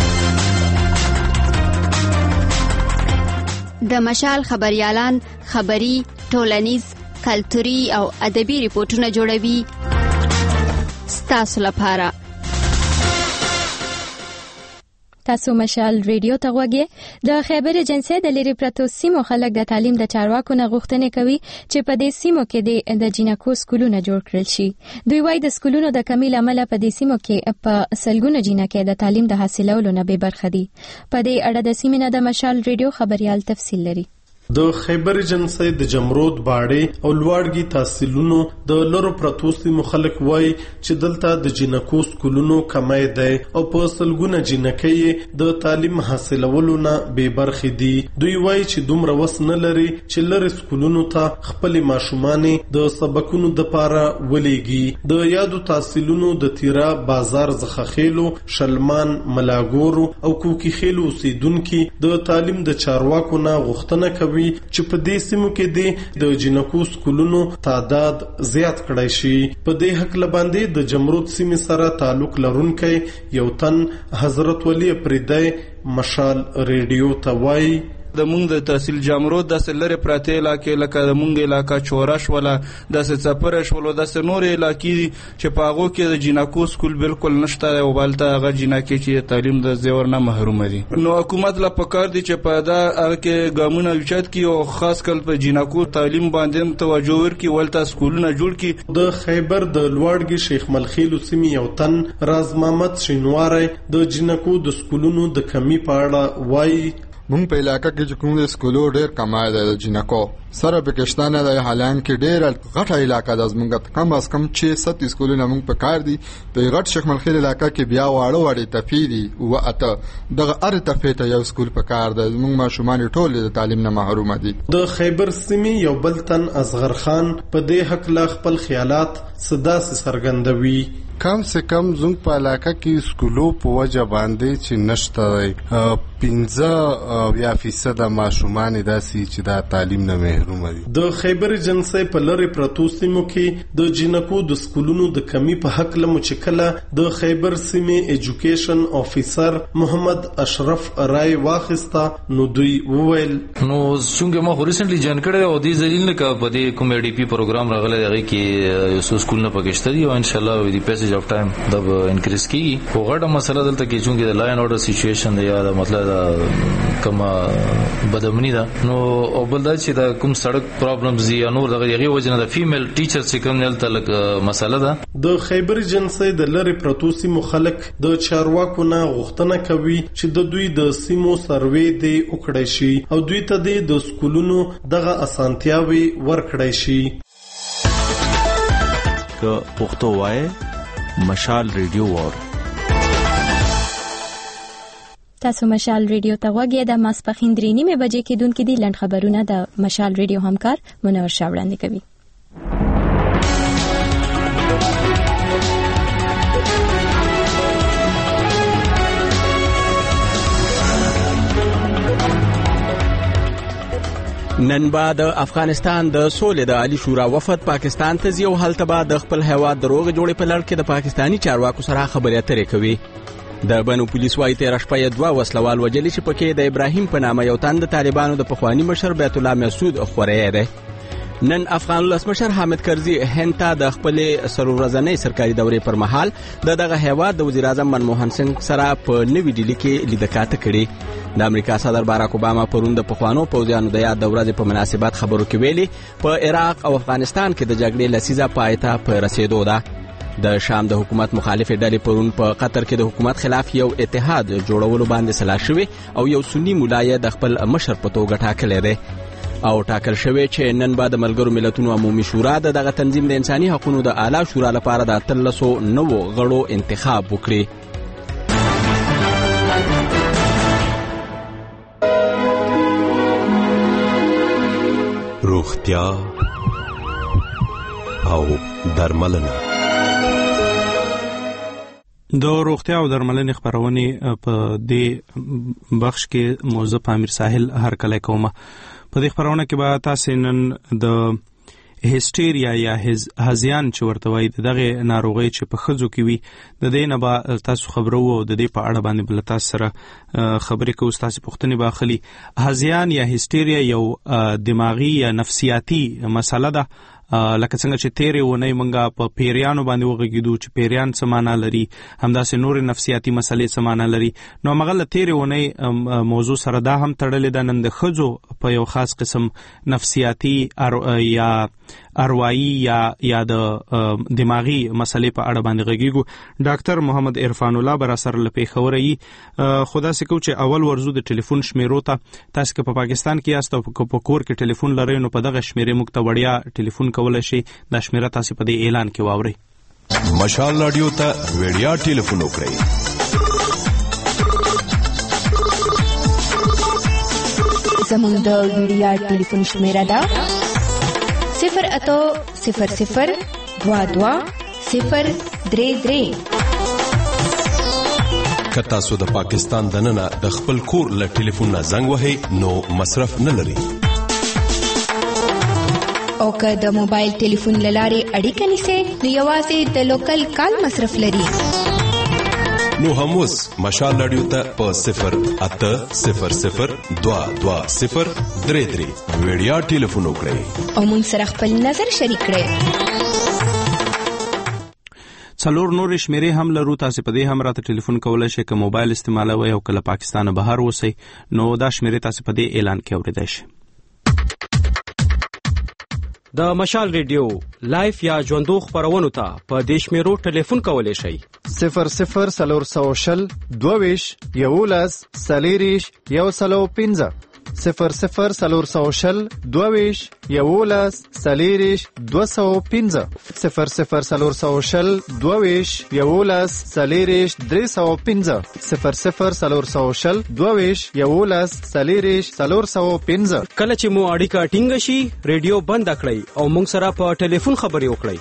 د مشال خبريالان خبري ټولنیز کلتوري او ادبي ریپورتونه جوړوي ستاسو لپاره. تاسو مشال ریډیو ته غوږی. د خیبر ایجنسی د لری پرتو سیمو خلک د تعلیم د چارواکو نه غوښتنه کوي چې په دې سیمو کې د جینکو سکولونه جوړ کړل شي. دوی وايي د سکولونو د کمی لامل په دې سیمو کې په سلګونو جینکې د تعلیم د حاصلولو نه بې برخه دي. په دې اړه د سیمې نه د مشال ریډیو خبريال تفصیل لري. د خیبر ایجنسی د جمرود باړې او لوړګي تحصیلونو د لورو پرتو سیمو خلک وایي چې دلته د جینکو سکولونو کمی دی او په سلګونه جینکې د تعلیم حاصلولو نه بې برخې دي. دوی وایي چې دومره وس نه لري چې لري سکولونو ته خپل ماشومان د سبقونو د پاره ولېږي. د یادو تحصیلونو د تیرا بازار زخخېلو شلمان ملاګورو او کوکی خېلو اوسیدونکو د تعلیم د چارواکو نه غوښتنه کوي چې په دې سیمو کې د جینکو سکولونو تعداد زیات کړای شي. په دې حق لباندې د جمرود سیمې سره تعلق لرونکي یو تن حضرت ولی پریدای مشال ریډیو ته وایي د مونږ د تحصیل جمرود د سلره پراته علاقې لکه د مونږ علاقہ چورش ولا د سپرش ولا د نور علاقې چې پاغو کې د جینکو سکول بالکل نشته او بالته هغه جینکې چې تعلیم د زیور نه محروم دي. نو حکومت لا پکار دي چې په دا هغه کې ګامونه اوچت کی او خاص کل په جینکو تعلیم باندې توجه ورکړي ولته سکولونه جوړ کړي. د خیبر د لوړګي شیخ ملخیل سیمې یو تن راز محمد شینواره د جینکو د سکولونو د کمی په اړه وایي. مونږ په علاقہ کې چې کوم د سکولو ډېر کمای دی جینکو سره پاکستان د حالان کې ډېر غټه علاقہ د زمونږ کم از کم شش سات سکولونه مونږ په کار دي. په غټ شیخ ملخیل علاقہ کې بیا واړه واړه تفیری او اته دغه ار تفیته یو سکول په کار دی. مونږ ماشومان ټول د تعلیم نه محروم دي. د خیبر سیمې یو بل تن اصغر خان په دې حق لا خپل خیالات صدا سره سرګندوي. کم سے کم زنګ په علاقه کې سکولو په وجه باندې چې نشته پنځه یا فیصد ماشومان داسي چې دا تعلیم نه محروم دي. د خیبر ایجنسی په لری پرتو سیمو کې د جینکو د سکولونو د کمی په حق له مچکله د خیبر سیمې ایجوکیشن افیسر محمد اشرف رای واخستا نو دوی وویل نو څنګه ما ریسنټلی جان کړه او دې ذلیل نه کا په دې کوم ډي پی پروګرام راغلی هغه کې یو سکول نه پکشته دي او ان شاء الله د پیسج اف ټایم دا انکریز کیږي. خو غټه مسله دلته کې چې د لاین اورډر سچويشن دی یا د مطلب کوم بدامنی ده نو او بل دا چې د کوم سړک پرابلمز دي نور دغه یغي وجنه د فیمیل ټیچر چې کوم نل تلک مسله ده. د خیبر ایجنسی د لری پروتو سیمو خلک د چارواکو نه غوښتنه کوي چې د دوی د سیمو سروې دی وکړای شي او دوی ته د سکولونو دغه اسانتیاوي ورکړای شي. که پښتو وای مشال ریډیو وور تاسو مشال ریډیو ته وګورئ. د ماسپخین درې نیمه بجې کې دونکو دي لند خبرونه د مشال ریډیو همکار منور شاه وړاندې کوي. نن با د افغانستان د سولې د عالی شورا وفد پاکستان ته ځي او هلته به د خپل هیواد د روغ جوړې په لړ کې د پاکستانی چارواکو سره خبرې اترې کوي. د بنو پولیس وايي تیر شپه یې دوه وسلوال وجلي چې پکې د ابراهیم په نامه یو تن د طالبانو د پخوانی مشر بیت الله مسعود خوري دی. نن افغان ولسمشر حامد کرزي هند ته د خپل سرور ورځنۍ سرکاري دورې پر مهال د دغه هیواد د وزیر اعظم منموهن سنگ سره په نوې ډیلي کې لیدکاته کړې. د امریکا صدر باراک اوباما پرون د پخوانو پوځیانو د یاد د ورځې په مناسبت خبرو کې ویلي په عراق او افغانستان کې د جګړې لسیزه پای ته په رسیدو ده. د شام د حکومت مخالف ډلې پرون په قطر کې د حکومت خلاف یو اتحاد جوړولو باندې سلا شوی او یو سنی مولای د خپل مشر په توګه ټاکلی دی او ټاکل شوی چې نن بعد ملګرو ملتونو عمومي شورا د دغه تنظیم د انساني حقوقو د اعلی شورا لپاره د اتلسو نوو غړو انتخاب وکړي. روغتیا او درملنه. د روغتیا او درملنې خبرونه په دې بخش کې موضوع امیر ساحل هر کله کومه. په دې خبرونه کې به تاسو نن د هیسټیریا یا هزیان چې ورته وایي دغه ناروغي چې په خزو کې وي د دې نه به تاسو خبرو او د دې په اړه باندې بل تاسو سره خبرې کوو. تاسو پوښتنه به اخلي. هزیان یا هیسټیریا یو دماغي یا نفسیاتی مسله ده. لکه څنګه چې تیرې ونی منګه په پیریانو باندې وغږیدو چې پیریان څه معنا لري همداسې نور نفسیاتی مسلې څه معنا لري. نو مغله تیرې ونی موضوع سره دا هم تړلې ده نن د خزو په یو خاص قسم نفسیاتی یا اروايي یا یا د دماغي مسلې په اړه باندې غږیږو. ډاکټر محمد عرفان الله بر اثر لپاره خبري خدا سکو چې اول ورزو د ټلیفون شمیرو ته تاسو په پاکستان کې یاست او په کور کې ټلیفون لرئ نو په دغه شمیرې مکته وړیا ټلیفون کولای شي. دا شمیره تاسو په دې اعلان کې واورئ. مشال رادیو ته وړیا ټلیفون وکړئ. زموږ د وړیا ټلیفون شمیره ده صفر اتو صفر صفر دوا دوا صفر درې درې. که تاسو د پاکستان دننه د خپل کور له ټلیفون نه زنګ وهئ نو مصرف نه لري. او که د موبایل ټلیفون لارې اړیکه نیسئ نو یوازې د لوکل کال مصرف لري. نو هم اوس مشال رادیو ته په صفر اته صفر صفر دوا دوا صفر درې درې وړیا ټلیفون وکړئ او موږ سره خپل نظر شریک کړئ. څلور نور شمیرې هم لرو. تاسو په دې هم راته ټلیفون کولای شئ که موبایل استعمالوئ او کله پاکستان بهر اوسئ نو دا شمیرې تاسو په دې اعلان کې اوریدئ شئ. د مشال ریډیو لایف یا ژوندو خبرونو ته په دیش میرو ټلیفون کولای شئ صفر صفر سلور سوشل دوویش یولس سلیریش یو سلو پینزه صفر صفر سلور سوشل دوویش یولس سلیریش دو سو پینزه صفر صفر سلور سوشل دوویش یولس سلیریش درې سو پینزه صفر صفر سلور سوشل دوویش یولس سلیریش سلور سو پینزه. کله چې مو اړیکه ټینګ شي ریډیو بند کړئ او موږ سره په ټلیفون خبرې وکړئ.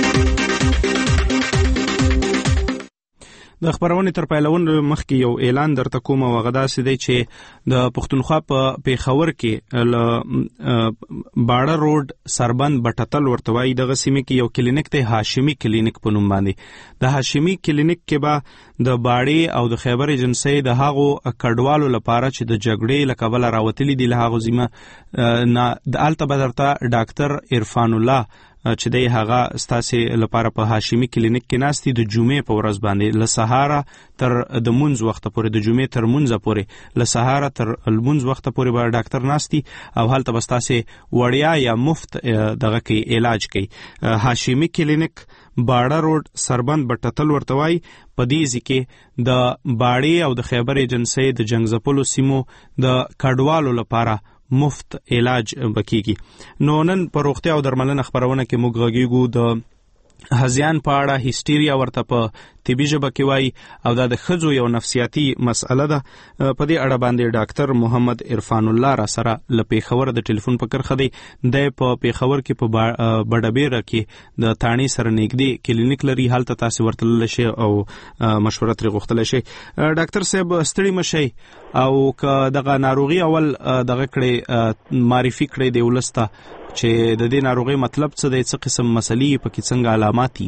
د خبرونه تر پیلون مخکې یو اعلان درته کوم او غدا سیدی چې د پښتونخوا په پیښور کې ل باړه روډ سربند بټتل ورتوي دغه سیمه کې یو کلینیک ته هاشمي کلینیک په نوم باندې. د هاشمي کلینیک کې به د باړې او د خیبر ایجنسی د هغو کډوالو لپاره چې د جګړې لکبل راوتلي دي له هغه زمه نه د الته بدرته ډاکټر عرفان الله چې دی هغه ستاسې لپاره په هاشمي کلینیک کې ناستي د جمعې په ورځ باندې له سهاره تر د منځ وخته پورې د جمعې تر منځه پورې له سهاره تر المنځ وخته پورې به ډاکټر ناستي او هلته به ستاسې وړیا یا مفت دغه کې علاج کوي. هاشمي کلینیک باړه روډ سربند بټتل ورته وایي په دې ځای کې د باړې او د خیبر ایجنسۍ د جنګ سیمو د کډوالو لپاره مفت علاج بکیږي. نو نن په روغتیا او درملنه خبرونه کې موږ غږیږو د هزیان په اړه هیسټیریا ورته په طبي ژبه کې وایي او دا د ښځو یو نفسیاتي مسئله ده. په دې اړه باندې ډاکټر محمد عرفان الله را سره له پیښور د ټلیفون په کرخه دی. دی په پیښور کې په بډبیره کې د تاڼي سره نږدې کلینیک لري. هلته تاسو ورتللی شئ او مشوره ترې غوښتلی شئ. ډاکټر صاحب ستړي مه شئ او که دغه ناروغي اول دغه کړئ معرفي کړئ د ولس ته چې د دې ناروغي مطلب څه دی، څه قسم مسلې پکې څنګه علامات دي.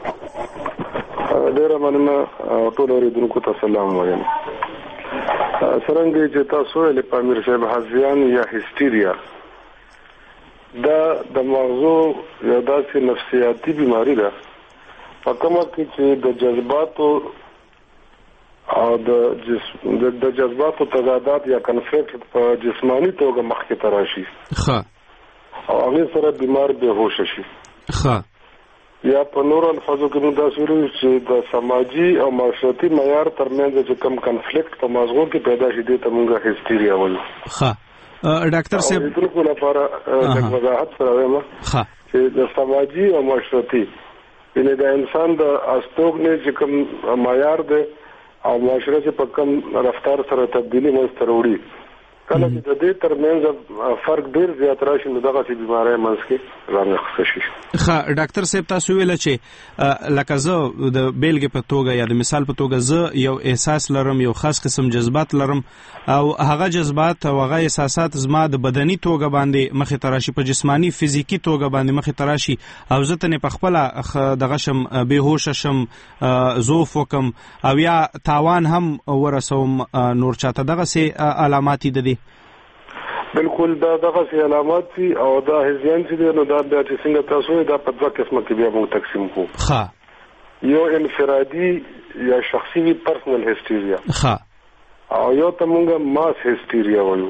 ډیره مننه ټول اوریدونکو ته سلام وایم. څرنګه چې تاسو ویل په امیر صاحب هزیان یا هیسټیریا دا د مغزو یو داسې نفسیاتي بیماری ده په کومه کې چې د جذباتو او د جسم د جذباتو تضادات یا کنفلیکټ په جسمانی توګه مخکې ته راشي ښه او هغه سره بیمار به هوش شي ښه یا په نور الفاظو کې موږ دا سورو چې د سماجی او معاشرتي معیار ترمنځ چې کم کنفلیکټ په مغزو کې پیدا شي د تمونګه هیسټیریا وایي. ښه ډاکټر صاحب د ټولو لپاره د وضاحت سره وایم چې د سماجی او معاشرتي یعنی د انسان د استوګنې چې کم معیار دی او معاشره چې په کم رفتار سره تبدیلی منځته راوړي کله چې د دې ترمنځ فرق ډیر زیات راشي نو دغه سي بیماری منځ کې رانغښت شي. ښه ډاکټر صاحب تاسو ویل چې لکه زه د بیلګې په توګه یا د مثال په توګه زه یو احساس لرم، یو خاص قسم جذبات لرم او هغه جذبات او هغه احساسات زما د بدني توګه باندې مخې ته راشي، په جسمانی فزیکی توګه باندې مخې ته راشي او زه ته په خپله دغه شم بېهوشه شم، ضعف وکم او یا تاوان هم ورسوم نور چاته. دغسې علامات دي دي بالکل دا دغه سي علامات دي او دا هزيان چې نو دا بیا چې څنګه تاسو دا په دوه قسمه کې بیا موږ تقسیم کوو. ښه یو انفرادي یا شخصي وی پرسنل هیسټیریا ښه او یو ته موږ ماس هیسټیریا وایو.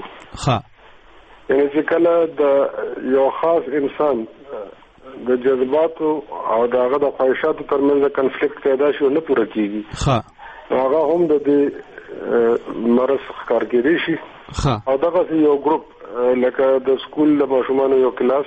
ښه یعنی چې کله د یو خاص انسان د جذباتو او دغه د خواهشاتو ترمنځ کنفلیکټ پیدا شي او نه پوره کیږي ښه هغه هم د دې مرض ښکار کېدی شي. او دغه یو ګروپ لکه د سکول د ماشومانو یو کلاس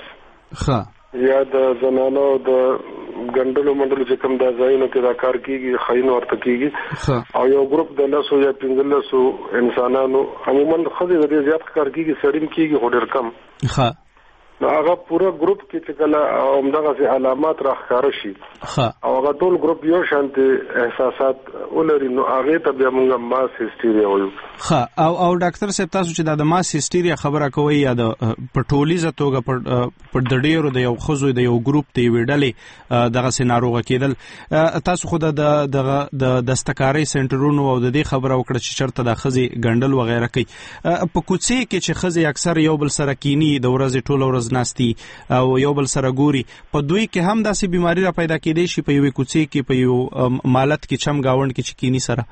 ښه یا د زنانو د ګندلو منډلو چې کوم د ځایونو کې دا کار کیږي خاين ورته کیږي او یو ګروپ د لاسو یا پنځلسو انسانانو عموما خزي د دې زیات کار کیږي سړیم کیږي هډر کم ښه نو هغه پورا ګروپ کې چې کله همدغه علامات راخاره شي او هغه ټول ګروپ یو شانت احساسات ولري نو هغه ته بیا موږ ماس هیسټیریا وایو. ښه او او ډاکټر صاحب تاسو چې د ماس هیسټیریا خبره کوي یا د پټولیزه توګه پر د ډیرو د یو خزو د یو ګروپ ته ویډلې دغه سي ناروغه کېدل، تاسو خو د د دستکارۍ سنټرونو او د دې خبره وکړه چې چرته د خزي ګندل وغیرہ کوي په کوڅې کې چې خزي اکثر یو بل سره کینی د ورځې ټول ورځ ناستی او یو بل سره ګوري، په دوی کې هم داسې بیماری را پیدا کېدی شي په یوې کوڅې کې په یو مالت کې چم گاوند کې چکینی سره.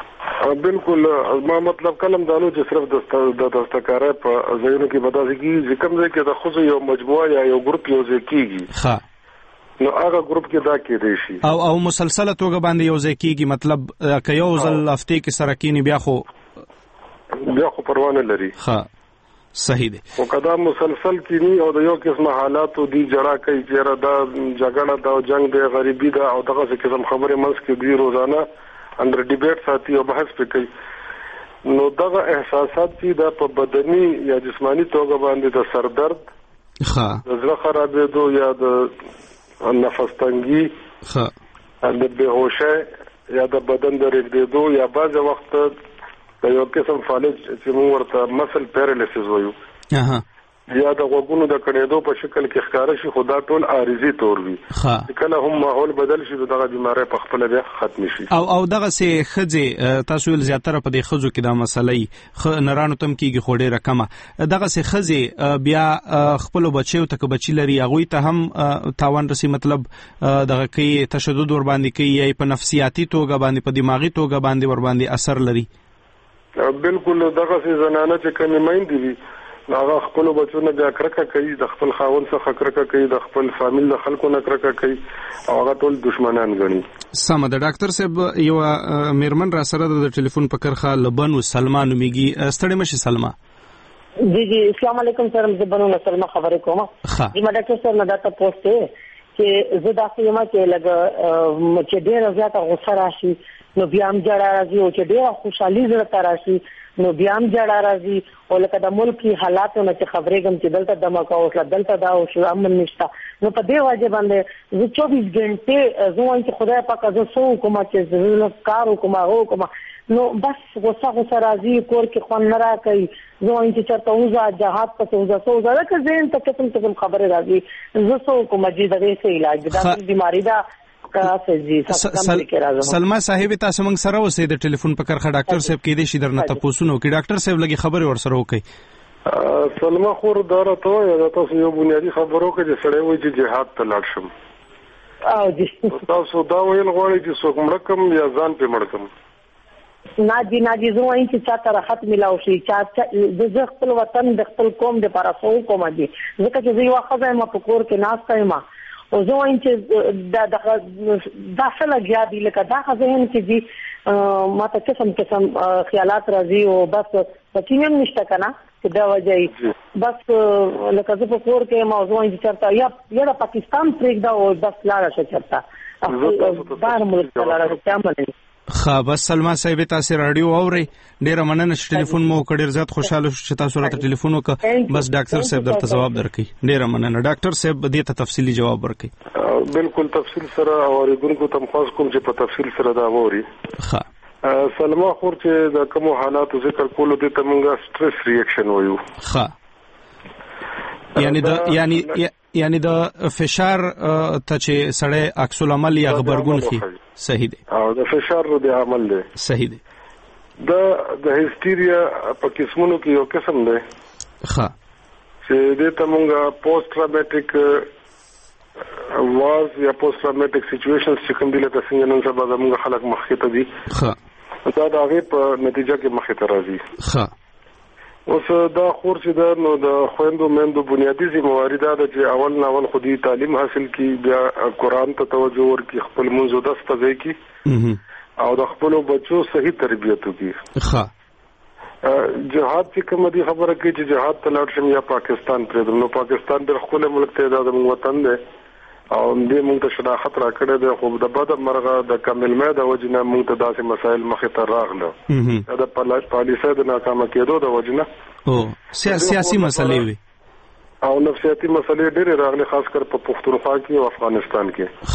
بالکل ما مطلب کلم دانو چې صرف د دستکارۍ په ځایونو کې بداسي کیږي کوم ځای کې د خو یو مجموعه یا یو ګروپ یو ځای کیږي ښه نو هغه ګروپ کې دا کېدی شي او او مسلسله توګه باندې یو ځای کیږي، مطلب که یو ځل هفته کې سره کینی بیا خو بیا خو پروا نه لري. ښه صحیح دی. او کدا مسلسل کینی او د یو قسمه حالاتو دی جړه کوي چې دا جګړه دا جنگ دی غریبي دا او دغه څه قسم خبره منځ کې دی روزانه اندر ډیبیټ ساتي او بحث کوي نو دغه احساسات چې دا په بدني یا جسمانی توګه باندې د سر درد ښه د زړه خرابېدو یا د نفس تنګي ښه د بېهوشۍ یا د بدن د رېږدېدو یا بعض وخت د یو قسم فالج چې موږ ورته مسل پیرالیسیس وایو یا د غوګونو د کړېدو په شکل کې ښکارا شي، خدا ټول عارضي تور وي. کله هم ماحول بدل شي دغه بیماری په خپل بیا ختم شي. او او دغه سه خځه تاسو ول زیاتره په دې خځو کې دا مسلې نرانو تم کېږي خو ډېره کمه. دغه سه خځه بیا خپل بچیو ته بچی لري هغه ته هم تاوان رسي، مطلب دغه کې تشدد ور باندې کوي یا په نفسیاتي توګه باندې په دماغي توګه باندې ور باندې اثر لري. بالکل دغه سه زنانه چې کمی مایندې وي هغه خپل بچونه بیا کرکه کوي، د خپل خاوند څخه کرکه کوي، د خپل فامیل د خلکو نه کرکه کوي او هغه ټول دشمنان ګڼي. سم د ډاکټر صاحب یو میرمن را سره د ټلیفون په کرخه لبنو سلمان میږي. ستړي مشه سلمہ. جی جی السلام علیکم سر، زه بنو سلمہ خبرې کوم. جی ما ډاکټر صاحب نه دا تاسو ته چې زه دا یم چې لګ چې ډېر زیاته غوسه راشي نو بیا هم جړه راځي، او چې ډېر خوشحالي زړه راشي نو بیا هم جړه راځي. او لکه د ملکی حالاتونه چې خبرې کوم چې دلته دمکا اوسه دلته دا او شو امن نشته، نو په دې وجه باندې زه چوبیس غنټه زه وایم چې خدای پاک زه سو کوم چې زه کار کوم او کوم نو بس غوسه غوسه راځي، کور کې خون نه راکړي. زه وایم چې چرته وځه جهاد پسې وځه سو وځه که زین ته قسم قسم خبره راځي زه سو کوم چې دغه څه علاج دا بیماری دا سلمہ صاحب تاسو موږ سره اوسئ د ټلیفون په کرخه ډاکټر صاحب کې دې شي درنه تاسو نو کې ډاکټر صاحب لګي خبره ور سره وکي. سلمہ خور داره ته یا تاسو یو بنیادی خبرو کې چې سړی وایي چې جهاد ته لاړ شم او جی تاسو دا ویل غواړئ چې څوک مړ کم یا ځان په مړ کم؟ نه جی نه جی زه وایم چې چاته راحت ملاو شي، چې د خپل وطن د خپل قوم د لپاره څه کوم دي، ځکه چې زه یو خزه ما په کور کې ناشته یم او زه وایم چې دا د داخله بیا دی لکه دا ذهن کې دي ما ته قسم قسم خیالات راځي او بس پکینم نشته کنه چې دا وجه بس لکه زه په کور کې موضوع یې چرته یا یا پاکستان پرېږده او بس لاړه شي چرته بار ملک لاړه چې عمل خا بس سلمہ صاحب تاسو رادیو اوري ډیره مننه چې ټلیفون مو کړی، زیات خوشاله چې تاسو راته ټلیفون وکړ. بس ډاکټر صاحب درته جواب درکړي. ډیره مننه ډاکټر صاحب دې ته تفصیلی جواب ورکړي. بالکل تفصیل سره اوریدونکو تم خاص کوم چې په تفصیل سره دا ووري. ښه سلمہ خور چې د کوم حالاتو ذکر کولو دې ته موږ سټرس ریاکشن وایو. ښه یعنی دا یعنی یعنی د فشار ته چې سړی عکس العمل یا خبرګون خي. صحیح دی. او د فشار د عمل دی. صحیح دی. د د هیستیریا په قسمونو کې یو قسم دی. ښه چې دې ته موږ پوسټ ټراوماټیک واز یا پوسټ ټراوماټیک سچويشنز چې کوم دي لکه څنګه نن سبا زموږ خلک مخکې ته دي. ښه دا د هغې په نتیجه کې مخکې ته راځي. ښه اوس دا خور چې دا نو د خويندو مېندو بنیادی ذمہواری ده چې اول نه اول خودي تعلیم حاصل کی، بیا قرآن ته توجه ورکړي، خپل منځو دسته ځای کی او د خپل بچو صحیح تربیت وکړي. ښه جهاد چې کوم دي خبره کوي چې جهاد ته لاړ شم یا پاکستان پرې نو پاکستان د خپل ملک ته د وطن دی او دې موږ ته شناخت راکړی دی، خو د بد مرغه د کامل مې د وجنه موږ ته داسې مسایل مخې ته راغله د پالیسۍ د ناکامه کېدو د وجنه او سیاسي مسلې وي او نفسیاتي مسلې ډېرې راغلي، خاص کر په پښتونخوا کې او افغانستان کې.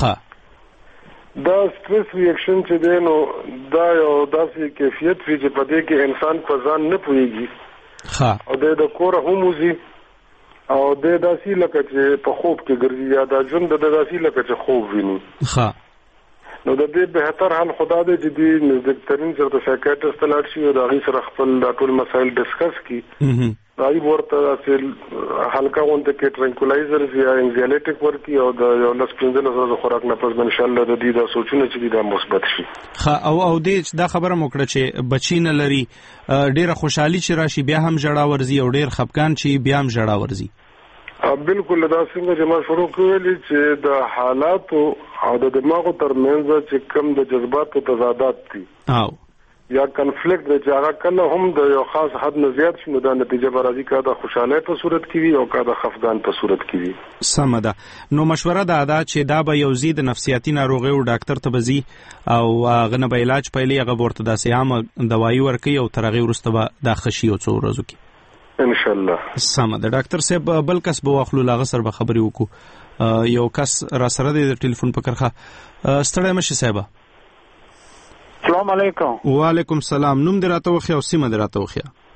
ښه دا سټرس ریاکشن چې دی نو دا یو داسې کیفیت وي چې په دې کې انسان په ځان نه پوهېږي. ښه او د د کوره هم وځي او د داسې لکه چې په خوب کې ګرځي یا د ژوند د داسې لکه چې خوب ویني. ښه نو د دې بهتر حل خدا دې چې دې نزدېکترین سره سایکیاټریست ته لاړ شي او د هغې سره خپل ټول مسایل ډسکس کړي. هغوی به ورته داسې هلکه غونډه کې ټرنکولایزرز یا انزیالیټک ورکړي او د یو لس پنځلس ورځو خوراک نه پس به انشاءالله د دې دا سوچونه چې دي دا مثبت شي. ښه او او دې دا خبره مو کړه چې بچی نه لري، ډېره خوشحالي چې راشي بیا هم ژړا ورځي او ډېر خفګان چې بیا هم ژړا ورځي. بالکل دا څنګه چې ما شروع کړل چې د حالاتو او د دماغو ترمنځ چې کم د جذباتو تضادات دي او یا کنفلیکټ د چې هغه کله هم د یو خاص حد نه زیات شي نو دا نتیجه به راځي که د خوشحالۍ په صورت کې وي او که د خفګان په صورت کې وي. سمه ده. نو مشوره دا ده چې دا به یو ځي د نفسیاتي ناروغیو ډاکټر ته به ځي او هغه نه به علاج پیلي، هغه به ورته داسې عامه دوایي ورکوي او تر هغې وروسته به دا ښه شي یو څو ورځو کې انشاءالله. سمه ده. ډاکټر صاحب بل کس به واخلو، له هغه سره به خبرې وکړو. یو کس را سره دی د ټلیفون په کرخه. ستړی مه شي صاحبه. السلام علیکم. وعلیکم السلام. نوم دې راته وښیه او سیمه دې راته وښیه.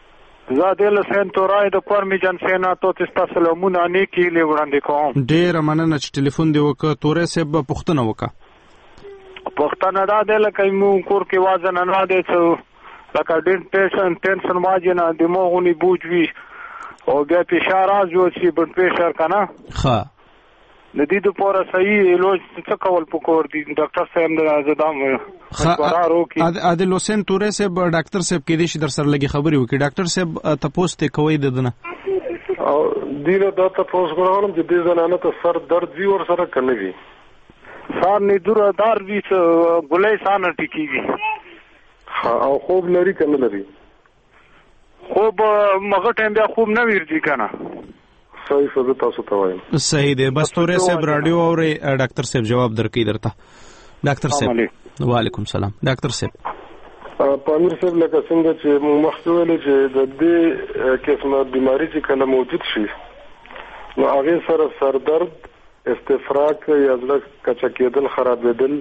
زادل سنتورای د کورمی جن سینا تو تاسو سلامونه نیکی لی وړاندې کوم. ډیر مننه چې ټلیفون دی وکړه. تورې صاحب پوښتنه وکړه. پوښتنه دا ده لکه مو کور کې وازن نه دی څه لکه ډین ټینشن ټینشن واجنه د موغونی بوج وی او بیا فشار راځو چې بلډ پریشر کنه. ها د دې د پوره صحیح علاج څه کول پکور دي ډاکټر صاحب نه زدام خبرارو کې عادل حسین تورې صاحب ډاکټر صاحب کې دې در سره لګي خبري وکړي. ډاکټر صاحب تاسو ته کوي ددنه او دیره دا تاسو غواړم چې دې زنانه ته سر درد وی ور سره کنه وی سار نه دور دار وی ګولې سان ټیکيږي او خوب لري کنه لري خوب مغه ټیم بیا خوب نه ورځي کنه. صحیح څه تاسو ته وایم. صحیح دی. بس تورې صاحب رادیو اوري ډاکټر صاحب جواب درکې درته. ډاکټر صاحب وعلیکم السلام. ډاکټر صاحب پامیر صاحب لکه څنګه چې موږ مخکې ویل چې د دې قسمه بیماری چې کله موجود شي نو هغه سره سر درد استفراق یا زړه کچا کېدل خرابېدل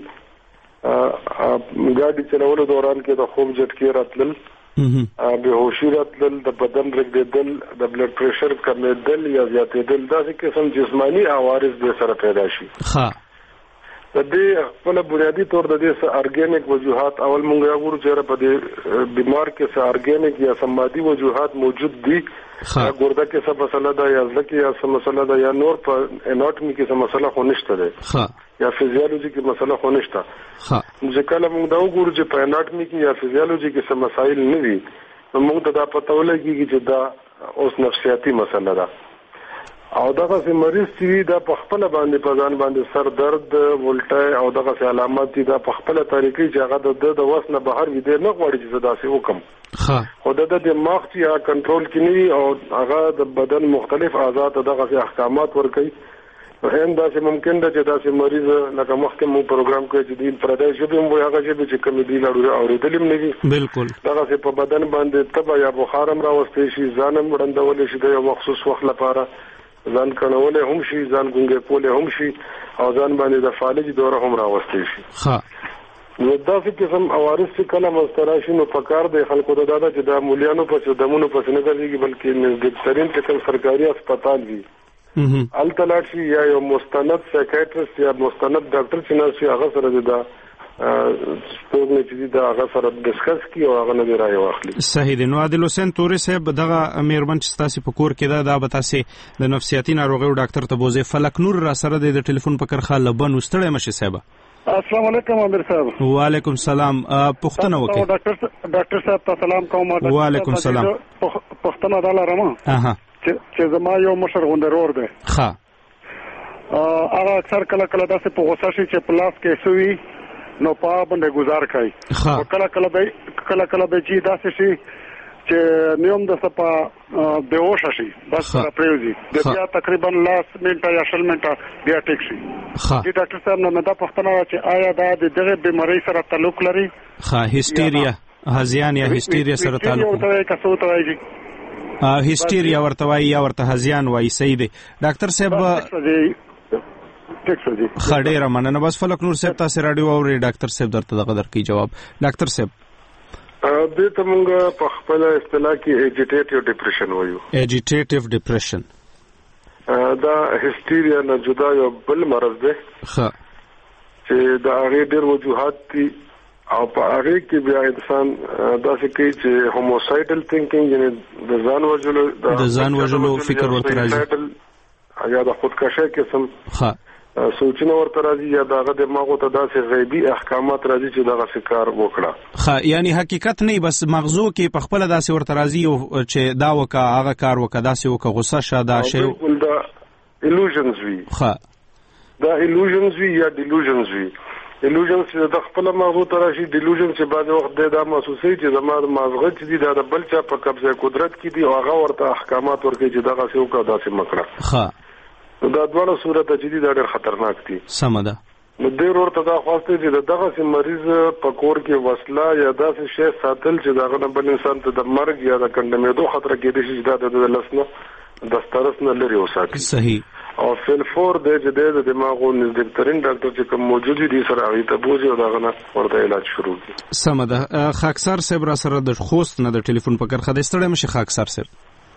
ګاډي چلولو دوران کې د خوب جټکې راتلل بهوشي راتلل د بدن رګېدل د بلډ پریشر کمیدل یا زیاتېدل داسې قسم جسمانی عوارض به سره پیدا شي. ها د دې خپل بنیادی طور د دې ارګینیک وجوهات اول مونږ یو ورو چې په دې بیمار کې څه ارګینیک یا سمادي وجوهات موجود دي. ګرده کې څه مسله ده یا ځکه یا څه مسله ده یا نور په اناټومي کې څه مسله خو نشته ده یا فزیولوژي کې مسله خو نشته. چې کله موږ دا وګورو چې په اناټومي کې یا فزیولوژي کې څه مسایل نه وي نو موږ ته دا پته ولګي چې دا اوس نفسیاتي مسله ده او دغه سي مریض چې دا په خپل باندې په ځان باندې سر درد ولټه او دغه سي علامات دي دا په خپل طریقې چې هغه د وس نه بهر وي نه غواړي چې دا سي وکم خو د د دماغ چې کنټرول کینی او هغه د بدن مختلف اعضاء ته دغه سي احکامات ورکړي هم دا چې ممکن ده چې دا سي مریض لکه مخکې مو پروګرام کوي چې د پردای ژبه مو هغه ژبه چې کوم دی لړو اوریدل نه وي بالکل دغه سي په بدن باندې تبه یا بخارم راوستي شي ځانم وړاندول شي د یو مخصوص وخت لپاره ځان کنهوله هم شي ځان ګونګې کوله هم شي او ځان باندې د فالج دوره هم راوستي شي. ها نو دا څه قسم عوارض چې کله مستراشي نو پکار د خلکو د دادا چې د مولیانو په دمونو په نه کوي بلکې نزدېکترین ټکل سرکاري هسپتال وي التلاشي یا یو مستند سایکیاټریست یا مستند ډاکټر چې نو چې هغه سره د سپورټ چې دا هغه سره ډسکس کی او هغه نه راي واخلي. صحیح دی. نو عادل حسین تورې صاحب دغه مهربان چې تاسو په کور کې دا دا به تاسو د نفسیاتي ناروغیو ډاکټر ته بوزي فلک نور را سره د ټلیفون په کرخه لبن وستړی مشه صاحب. السلام علیکم امیر صاحب. وعلیکم السلام. پښتنه وکي ډاکټر ډاکټر صاحب ته سلام کوم. وعلیکم السلام. پښتنه دا لرم اها چې زما یو مشر غوندرور دی. ها هغه اکثر کله کله داسې په غوسه شي چې پلاس کې سوي نو په باندې گزار کوي. کله کله به کله کله به جی داسې شي چې نیوم د سپا بیهوش شي بس پریوزي د بیا تقریبا لاس منټه یا شل منټه بیا ټیک شي. چې ډاکټر صاحب نو دا پوښتنه چې آیا دا د دغه بیماری سره تعلق لري؟ ها هیستيریا هزيان یا هیستيریا سره تعلق لري کڅو ته وایي هیستيریا ورته وایي یا ورته هزيان وایي. صحیح دی ډاکټر صاحب خډيره مننه. بس فلک نور صاحب تاسو رادیو اوري ډاکټر صاحب درته دغه درکې جواب. ډاکټر صاحب د ته موږ په خپل اصطلاح کې اجیټیټیو ډیپریشن وایو. اجیټیټیو ډیپریشن دا هیستيریا نه جدا یو بل مرض دی ښه چې دا هغه ډېر وجوهات دي او په هغه کې بیا انسان داسې کوي چې هوموسایډل تھینکینګ یعنی د ځان وژلو د ځان وژلو فکر ورته راځي یا د خودکشي قسم ها سوچنه ورته راځي یا دغه دماغو ته داسې غیبی احکامات راځي چې دغه فکر وکړه. ها یعنی حقیقت نه بس مغزو کې په خپل داسې ورته راځي او چې دا وکا هغه کار وکا داسې وکا غوسه شاده شی دا illusions وی. ها دا illusions وی یا delusions وی. illusions چې د خپل مغزو ته راشي delusions چې بعد وخت دا محسوسي چې زموږ مغزغه چې دی دا بل چا په قبضه قدرت کې دی او هغه ورته احکامات ورکړي چې دغه څه وکړه داسې مکړه. ها دا ډول صورت چې دي دا ډېر خطرناک دي. سم ده. نو ډېر ورته دا خواسته چې دغه سي مریض په کور کې وسله یا داسې شی ساتل چې دغه نه بل انسان ته د مرګ یا د کندمېدو خطر کې دي چې دا د لسنه د سترس نه لري وساتي. صحیح. او فل فور د جدید د دماغو نزدکترین ډاکټر چې کوم موجود دي سره هغه ته بوزي او دا غنه ورته علاج شروع کی. سمده خاکسار صاحب را سره د خوست نه د ټلیفون په کرخه د ستړی مشه خاکسار صاحب.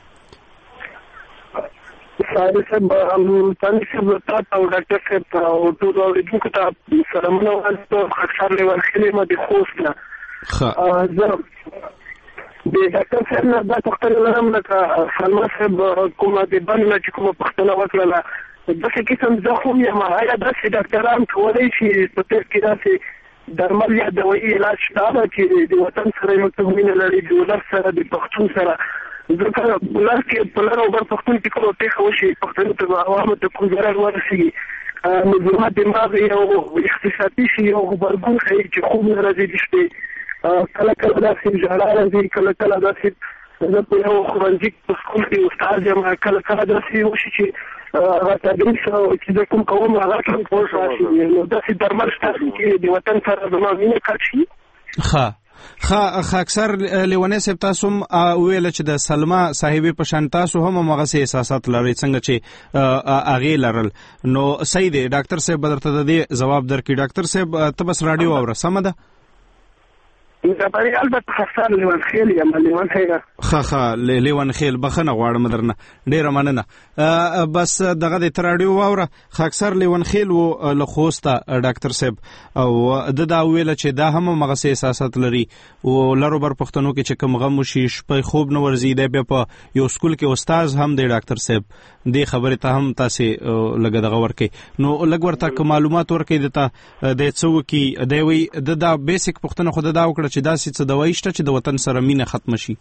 ساري صاحب هم تاسو صاحب تاسو او ډاکټر صاحب او ټول اوریدونکو ته سلامونه وایم. خاکسار له ورخلې ما د خوست نه. ها زه د ډاکټر صاحب نه دا پوښتنه لرم لکه سلمان صاحب کومه د باندې چې کومه پوښتنه وکړله داسې قسم زه خو یم آیا داسې ډاکټران کولی شي په تېر کې داسې درمل یا دوایي علاج شته ده چې د وطن سره یو څه مینه لري د ولس سره د پښتون سره ځکه ولس کې په لر او بر پښتون کې کومه پېښه وشي پښتون ته عوامو ته کوم ضرر ورسېږي نو زما دماغ یو اختصاصي شي یو غبرګون ښیي چې خوب نه راځي د شپې کله کله داسې ژړا راځي کله کله داسې زه په یو ښوونځي په سکول کې استاد یم کله کله داسې وشي چې هغه تدریس چې زه کوم کوم هغه کوم پوه راشي نو داسې درمل شته چې د وطن سره زما مینه کټ شي. ښه ښه خاکسر لیونی صاحب تاسو هم وویل چې د سلما صاحبې په شان تاسو هم همغسې احساسات لرئ څنګه چې هغې لرل نو صحیح دی ډاکټر صاحب به درته د دې ځواب درکړي. ډاکټر صاحب ته بس راډیو اوره سمه ده؟ زبري البته خسر لیوان خیل یم لیوان خیل ښه ښه لیوان خیل بخنه غواړم درنه ډیره مننه. بس دغه د تراډیو واوره خاکسر لیوان خیل و له خوسته ډاکټر صاحب او د دا ویل چې دا هم مغسه احساسات لري او لرو بر پښتنو کې چې کوم غم وشي شپه خوب نه ورځي دی په یو سکول کې استاد هم دی ډاکټر صاحب دې خبره ته هم تاسو لګ دغه ورکې نو لګ ورته معلومات ورکې دته د څو کې دی وی د دا بیسیک پښتنه خود دا وکړه چې داسې څه دوايي شته چې د وطن سره مینه ختم شي.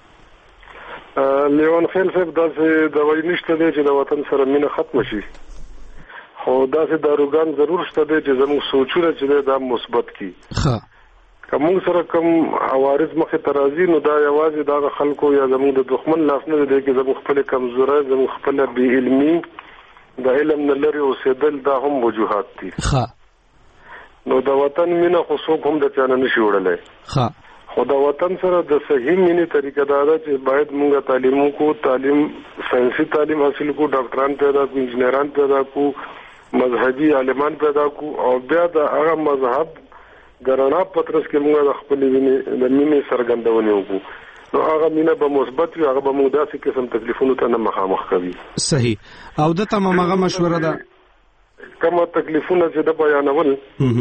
لیوان خیل صاحب داسې دوايي نشته دی چې د وطن سره مینه ختم شي خو داسې داروګان ضرور شته دی چې زموږ سوچونه چې دا مثبت کی. ښه کوم سره کوم عوارض مخه ترازی نو دا یوازې دا خلکو یا زموږ د دښمن لاس نه دی چې زموږ خپل کمزوري زموږ خپل بی علمي د علم نه لري اوسېدل دا هم وجوهات دي. ښه نو د وطن مینه خو څوک هم د چانه نشي وړلای. ښه خو د وطن سره د صحیح مینې طریقه دا ده چې باید موږ تعلیم کو تعلیم ساينسي تعلیم حاصل کو ډاکټران پیدا کو انجنیران پیدا کو مذهبي عالمان پیدا کو او بیا د هغه مذهب ګرنا پترس کې موږ د خپل مینې د مینې سرګندونه وکړو نو هغه مینه به مثبت وي هغه به موږ داسې قسم تکلیفونو ته نه مخامخ کوي. صحیح او د تمام هغه مشوره ده کومه تکلیفونه چې د بیانول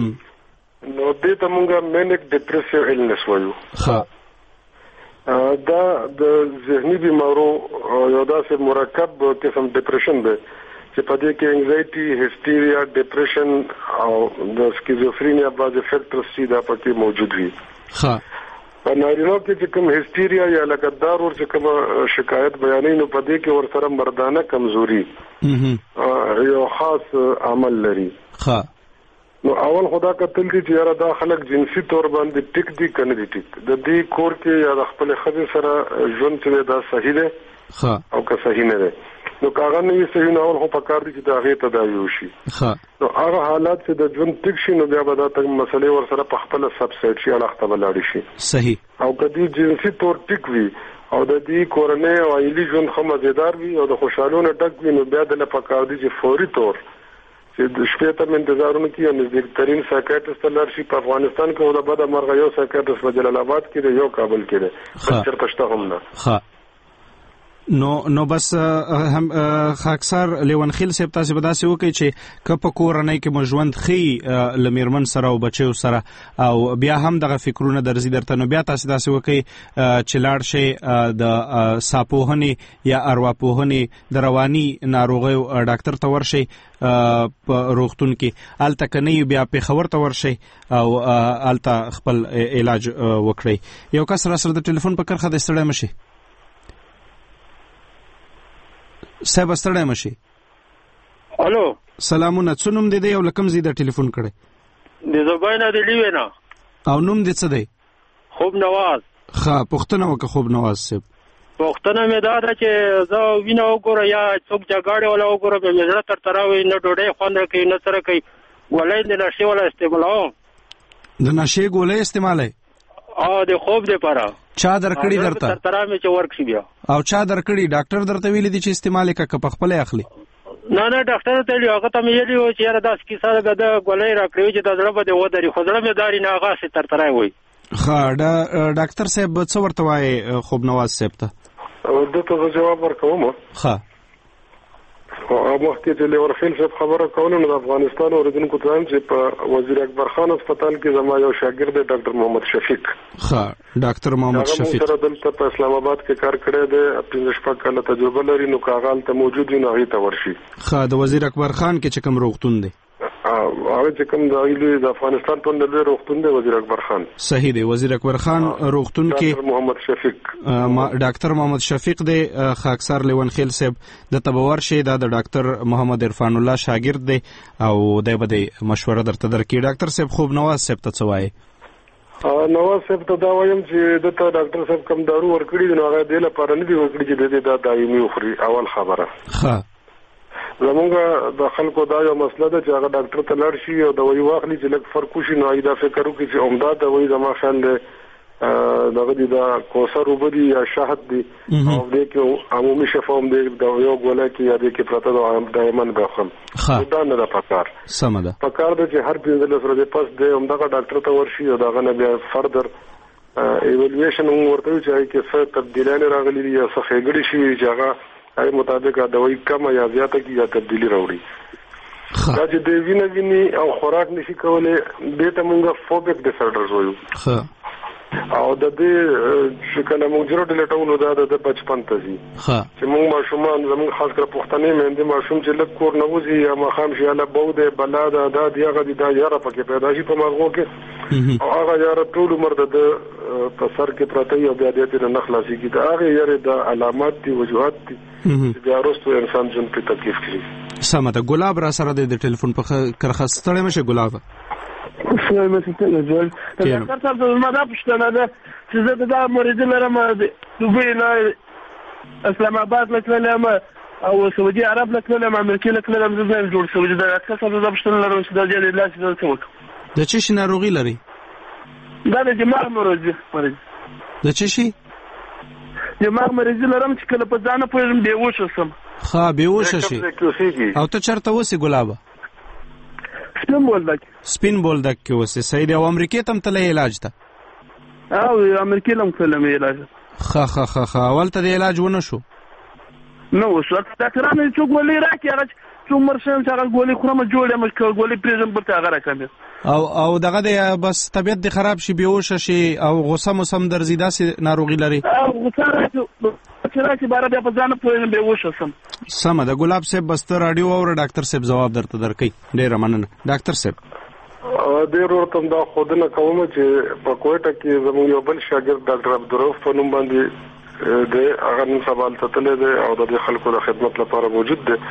نو دې ته موږ مینیک ډیپریسیو ایلنس وایو. ها دا د ذهني بیمارو یو داسې مرکب قسم ډیپریشن دی چې په دې کې انزایټي هیسټیریا ډیپریشن او د سکیزوفرینیا بعض فیکټرز چې دا پکې موجود وي. ها په نارینه کې چې کوم هیسټیریا یا لګدار ور چې کوم شکایت بیانې نو په دې کې ورسره مردانه کمزوري یو خاص عمل لري. ها نو اول خدا کتل دي چې یاره دا خلک جنسي تور باندې ټیک دي کنه دي ټیک د دې کور کې یا د خپل خځې سره ژوند چې دا صحیح دی ها او که صحیح نه دی نو کاغه نه وي صحیح نه اول خو پکار دي چې دا غي تداوي وشي. ها نو هغه حالات چې د ژوند ټیک شي نو بیا به دا تک مسلې ور سره په خپل سبسایډ شي اړه بلاړي شي. صحیح او کدي جنسي تور ټیک وي او د دې کورنۍ او عائلي ژوند خو مزیدار وي او د خوشالونه ډک وي نو بیا د لپاره دي چې فوري تور چې د شپې ته انتظارونه کوي نزدیکترین سایکیاټریست لرشي په افغانستان کې ولا بده مرغه یو سایکیاټریست په جلال آباد کې دی یو کابل کې دی چیرته شته هم نه. ها نو نو بس هم خاکسار لیوان خیل صاحب تاسو به داسې وکړي چې کپ کورنۍ کې مجوند خي لمیرمن سره او بچو سره او بیا هم دغه فکرونه درځي درته نو بیا تاسو داسې وکړي چې لاړ شي د ساپوهنې یا ارواپوهنې د رواني ناروغیو ډاکټر ته ورشي په روغتون کې الته کني بیا په خبر ته ورشي او الته خپل علاج وکړي. یو کس را سره د ټلیفون په کرخه د استړی مشي صاحب ستړی مشي. الو سلامونه څنوم دې دی او لکم زی د ټلیفون کړي د زباینه دی لیوینا او نوم دې څه دی؟ خوب نواز. ښه پښتنه وکړه خوب نواز صاحب. پښتنه مې دا ده چې زه وینه وګوره یا څوک جګړه ولا وګوره به مې زړه تر تراوي نه ډوډۍ خوند کوي نه سره کوي ولې د نشي ولا استعمالوم د نشي ګولې استعمالای ا د خوب د پاره چا درکړی درته تر ترا مې چې ورک شي بیا او چا درکړی ډاکټر درته ویل دي چې استعمال کا په خپل اخلي نه نه ډاکټر ته یو هغه ته مې ویلي و چې یاره داسې کیسه ده د ګولۍ راکړې چې د زړه به دې ودري خو زړه مې داري نه هغه سې ترتری وایي. ښه ډاکټر صاحب څه ورته وایي خوب نواز صاحب ته؟ ده ته زه جواب ورکوم. ښه مخکې چې لیورخیل صاحب خبره کوله نو د افغانستان اوریدونکو ته هم چې په وزیر اکبر خان هسپتال کې زما یو شاګرد دی ډاکټر محمد شفیق. ښه ډاکټر محمد شفیق هغه دلته په اسلام آباد کې کار کړی دی، پنځه شپږ کاله تجربه لري، نو که هغه هلته موجود وي نو هغې ته ورشي. ښه د وزیر اکبر خان کې چې کوم روغتون دی هغه چې کوم د لوی د افغانستان په لوی روغتون دی وزیر اکبر خان. صحیح دی، وزیر اکبر خان روغتون کې ډاکټر محمد شفیق ډاکټر محمد شفیق دی. خاکسار لیون خیل صاحب د تبور شي دا د ډاکټر محمد عرفان الله شاګرد دی او دای به مشوره درته درکې. ډاکټر صاحب خوب نواز صاحب ته څه وایي؟ نواز صاحب ته دا وایم چې دته ډاکټر صاحب کوم دارو ورکړي نو هغه دې لپاره نه دی ورکړي چې دې دا دایمي وخوري. اول خبره ښه زمونږ د خلکو دا یو مسله ده چې هغه ډاکټر ته لاړ شي او دوايي واخلي چې لږ فرق وشي نو هغه دا فکر وکړي چې عمده دوايي زما خیال دی دغه دي دا کوثر وبدي یا شهد دي او دې کې عمومي شفا هم دی د یو ګولای کې یا دې کې پرته د دایمن غوښم دا نه ده پکار. سم ده پکار ده چې هر پنځه ورځې پس د عمده ډاکټر ته ورشي او داغه نه بیا فردر ایوالویشن ورته چې کې څه تبدیلونه راغلي دي یا څه خېګړي شي چې هغه هغه مطابق دوايي کم یا زیاته کی یا تبدیلی راوړي. دا چې د وینې ویني او خوراک نشي کولای دې ته موږ فوبیک ډیسارډرز وایو. ښه او د دې شکل موږ جوړ ډیلټونو دا د بچپن ته زی چې موږ ماشومان زموږ خاص کر پښتنې مېندې ماشوم چې لک کور نه وځي یا مخام شي اله بو دې بلا دا د دیغه دي دا یاره پکې پیدا شي په مغو کې او هغه یاره ټول عمر د په سر کې پراته یو بیا دې نه خلاصي کی دا هغه یاره د علامات دي وجوهات دي چې بیا وروسته انسان جون په تکلیف کړي. سمه ده. ګلاب را سره د ټلیفون په کرخه ستړی مشه ګلاب. السلام علیکم جوړ ډاکټر صاحب زما دا پښتنه ده چې زه دا مریض لرم دوبۍ نه اسلام آباد لکلم او سعودي عرب لکلم امریکا لکلم زه زه جوړ سعودي دا ډاکټر صاحب دا پښتنه لرم چې دا دې لاس دې څه وکړو. د چا شي ناروغي لري؟ دا د دماغ مرض مرض. د چا شي؟ دماغ مرض لرم چې کله په ځان پوهم بیهوش شم. ښه بیهوش شي او ته چرته وسی ګلابه؟ سپین بولدک سپین بولدک کې اوسې. صحیح دی. او امریکې ته هم تللی علاج ته؟ او امریکې ته هم تللی علاج. ښه ښه ښه ښه اول ته د علاج ونه شو؟ نه وشو. ډاکټرانو چې څوک ګولۍ راکړي هغه چې عمر شم چې هغه ګولۍ خورم جوړ یم چې ګولۍ پرېږدم بلته هغه راکړم او او دغه دی بس طبیعت دې خراب شي بیهوشه شي او غوسه موسم درځي داسې ناروغي لري؟ او غوسه چې راشي باره بیا په ځان پوهېږم بیهوشه شم. سمه ده. ګلاب صاحب بس ته راډیو واوره ډاکټر صاحب ځواب درته درکوي. ډېره مننه ډاکټر صاحب. ډېر ورته دا ښودنه کوم چې په کوټه کې زموږ یو بل شاګرد ډاکټر عبدالرؤف په نوم باندې دی هغه نن سبا هلته تللی دی او د دې خلکو د خدمت لپاره موجود دی.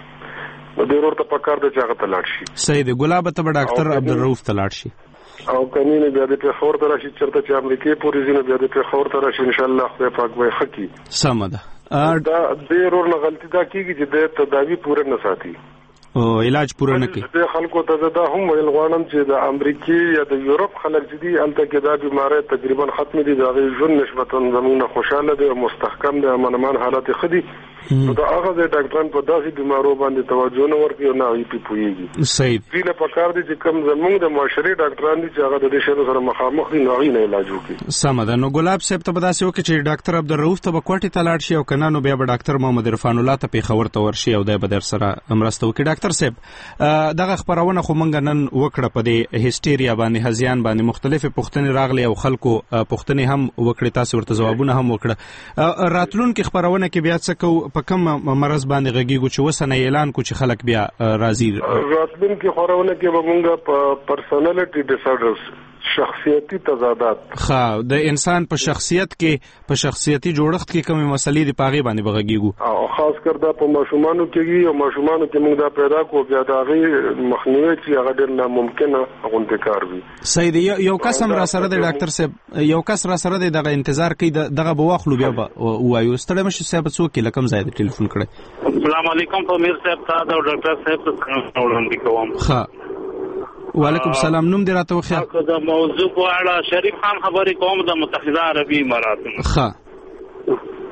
نو ډېر ورته پکار دی چې هغه ته لاړ شي. صحیح دی. ګلابه ته به ډاکټر عبدالرؤف ته لاړ شي او کني نه بیا د پېښور ته راشي چېرته چې امریکې پورې ځي نو بیا د پېښور ته راشي انشاءالله خدای پاک به یې ښه کړي. سمه ده. دا ډېر ورنه غلطي دا کېږي چې د تداوي پوره نه ساتي او علاج پوره نه کوي. د خلکو ته دا هم ویل غواړم چې د امریکې یا د یورپ خلک چې دي هلته کې دا بیمارۍ تقریبا ختم دي. د هغې ژوند نسبتا زموږ نه خوشحاله دی او مستحکم دی، امن امان حالات یې ښه دي. نو د هغه ځای ډاکټران په داسې بیمارو باندې توجه نه ورکوي او نه هغوی پرې پوهېږي. صحیح. دوی له پکار دي چې کوم زموږ د معاشرې ډاکټران دي چې هغه د دې شیانو سره مخامخ دي نو هغوی نه علاج وکړي. سمه ده. نو ګلاب صاحب ته به داسې وکړي چې ډاکټر عبدالرؤف ته به کوټې ته لاړ شي او که نه نو بیا به ډاکټر محمد عرفان الله ته پېښور ته ورشي او دی به در سره مرسته وکړي. ډاکټر صاحب دغه خبرونه خو مونږ نن وکړه په دې هیسټیریا باندې هزیان باندې مختلفې پوښتنې راغلي او خلکو پوښتنې هم وکړې، تاسو ورته ځوابونه هم وکړه. راتلونکي خبرونه کې بیا څه کوو په کوم مرض باندې غږیږو چې وسنه اعلان کو چې خلک بیا راځي؟ راتلونکي خبرونه کې به مونږ په پرسنالټي ډیسارډرز شخصیتي تضادات ښه د انسان په شخصیت کې په شخصیتي جوړښت کې کومې مسلې دي په هغې باندې به غږیږو او خاص کر دا په ماشومانو کې او ماشومانو کې موږ دا پیدا کوو بیا د هغې مخنیوی چې هغه ډېر ناممکنه غوندې کار وي. صحیح دی. یو کس هم را سره دی ډاکټر صاحب، یو کس را سره دی دغه انتظار کوي دغه به واخلو بیا به ووایو. ستړی مه شي صاحب څوک یې له کوم ځای د ټلیفون کړی؟ السلام علیکم پامیر صاحب ته د ډاکټر صاحب څخه وړاندې کوم. ښه وعلیکم السلام. نوم دې راته وښیه. د موضوع په اړه شریف خان خبرې کوم د متحده عربي اماراتو. ښه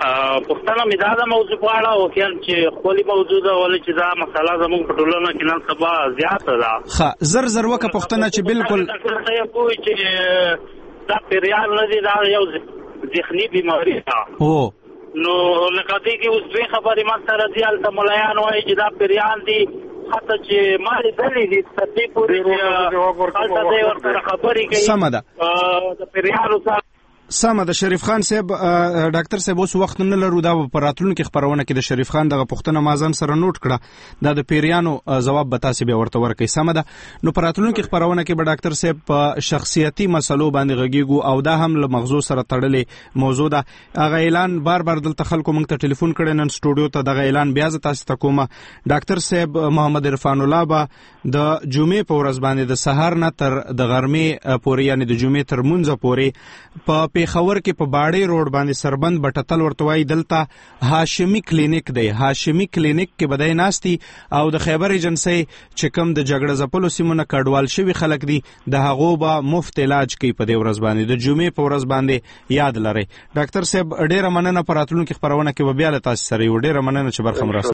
پښتنه مې دا د موضوع په اړه او چې خپلې موضوع ده ولې چې دا مسله زموږ په ټولنه کې نن سبا زیاته ده. ښه زر زر وکه پښتنه چې بالکل ډاکټر کوي چې دا پیریان نه دي، دا یو ذهني بیماری ده. او نو لکه دې کې اوس دوی خبرې ما سره دي هلته ملایان وایي چې دا پیریان دي، حتی چې ما لیدلې دي تر دې پورې چې هلته دی ورسره خبرې کوي. سمه ده د پیریانو سره سمه ده. شریف خان صاحب ډاکټر صاحب اوس وخت نه لرو، دا په راتلونکي خبرونه کې د شریف خان دغه پوښتنه ما ځان سره نوٹ کړه، دا د پیریانو ځواب به تاسو به ورته ورکړئ. سمه ده. نو په راتلونکي خبرونه کې به ډاکټر صاحب په شخصیتي مسلو باندې غږیږو او دا هم له مغزو سره تړلې موضوع ده. هغه اعلان بار بار دلته خلکو موږ ته ټلیفون کړي نن سټوډیو ته، دغه اعلان بیا ز تاسو ته کومه. ډاکټر صاحب محمد عرفان الله با د جمعې په ورځ باندې د سهار نه تر د غرمې پورې یعنی د جمعې تر مونځ پورې په پیښور کې په باړې روډ باندې سربند بټتل ورته وایي دلته هاشمي کلینیک دی. هاشمي کلینیک کې بدای ناستي او د خیبر ایجنسی چې کوم د جګړه ځپلو سیمونه کډوال شوي خلک دي د هغو به مفت علاج کوي په دې ورځ باندې، د جمعې په ورځ باندې یاد لرئ. ډاکټر صاحب ډیره مننه، په راتلونکي خبرونه کې به بیا له تاسو سره یو. ډیره مننه چې برخه مو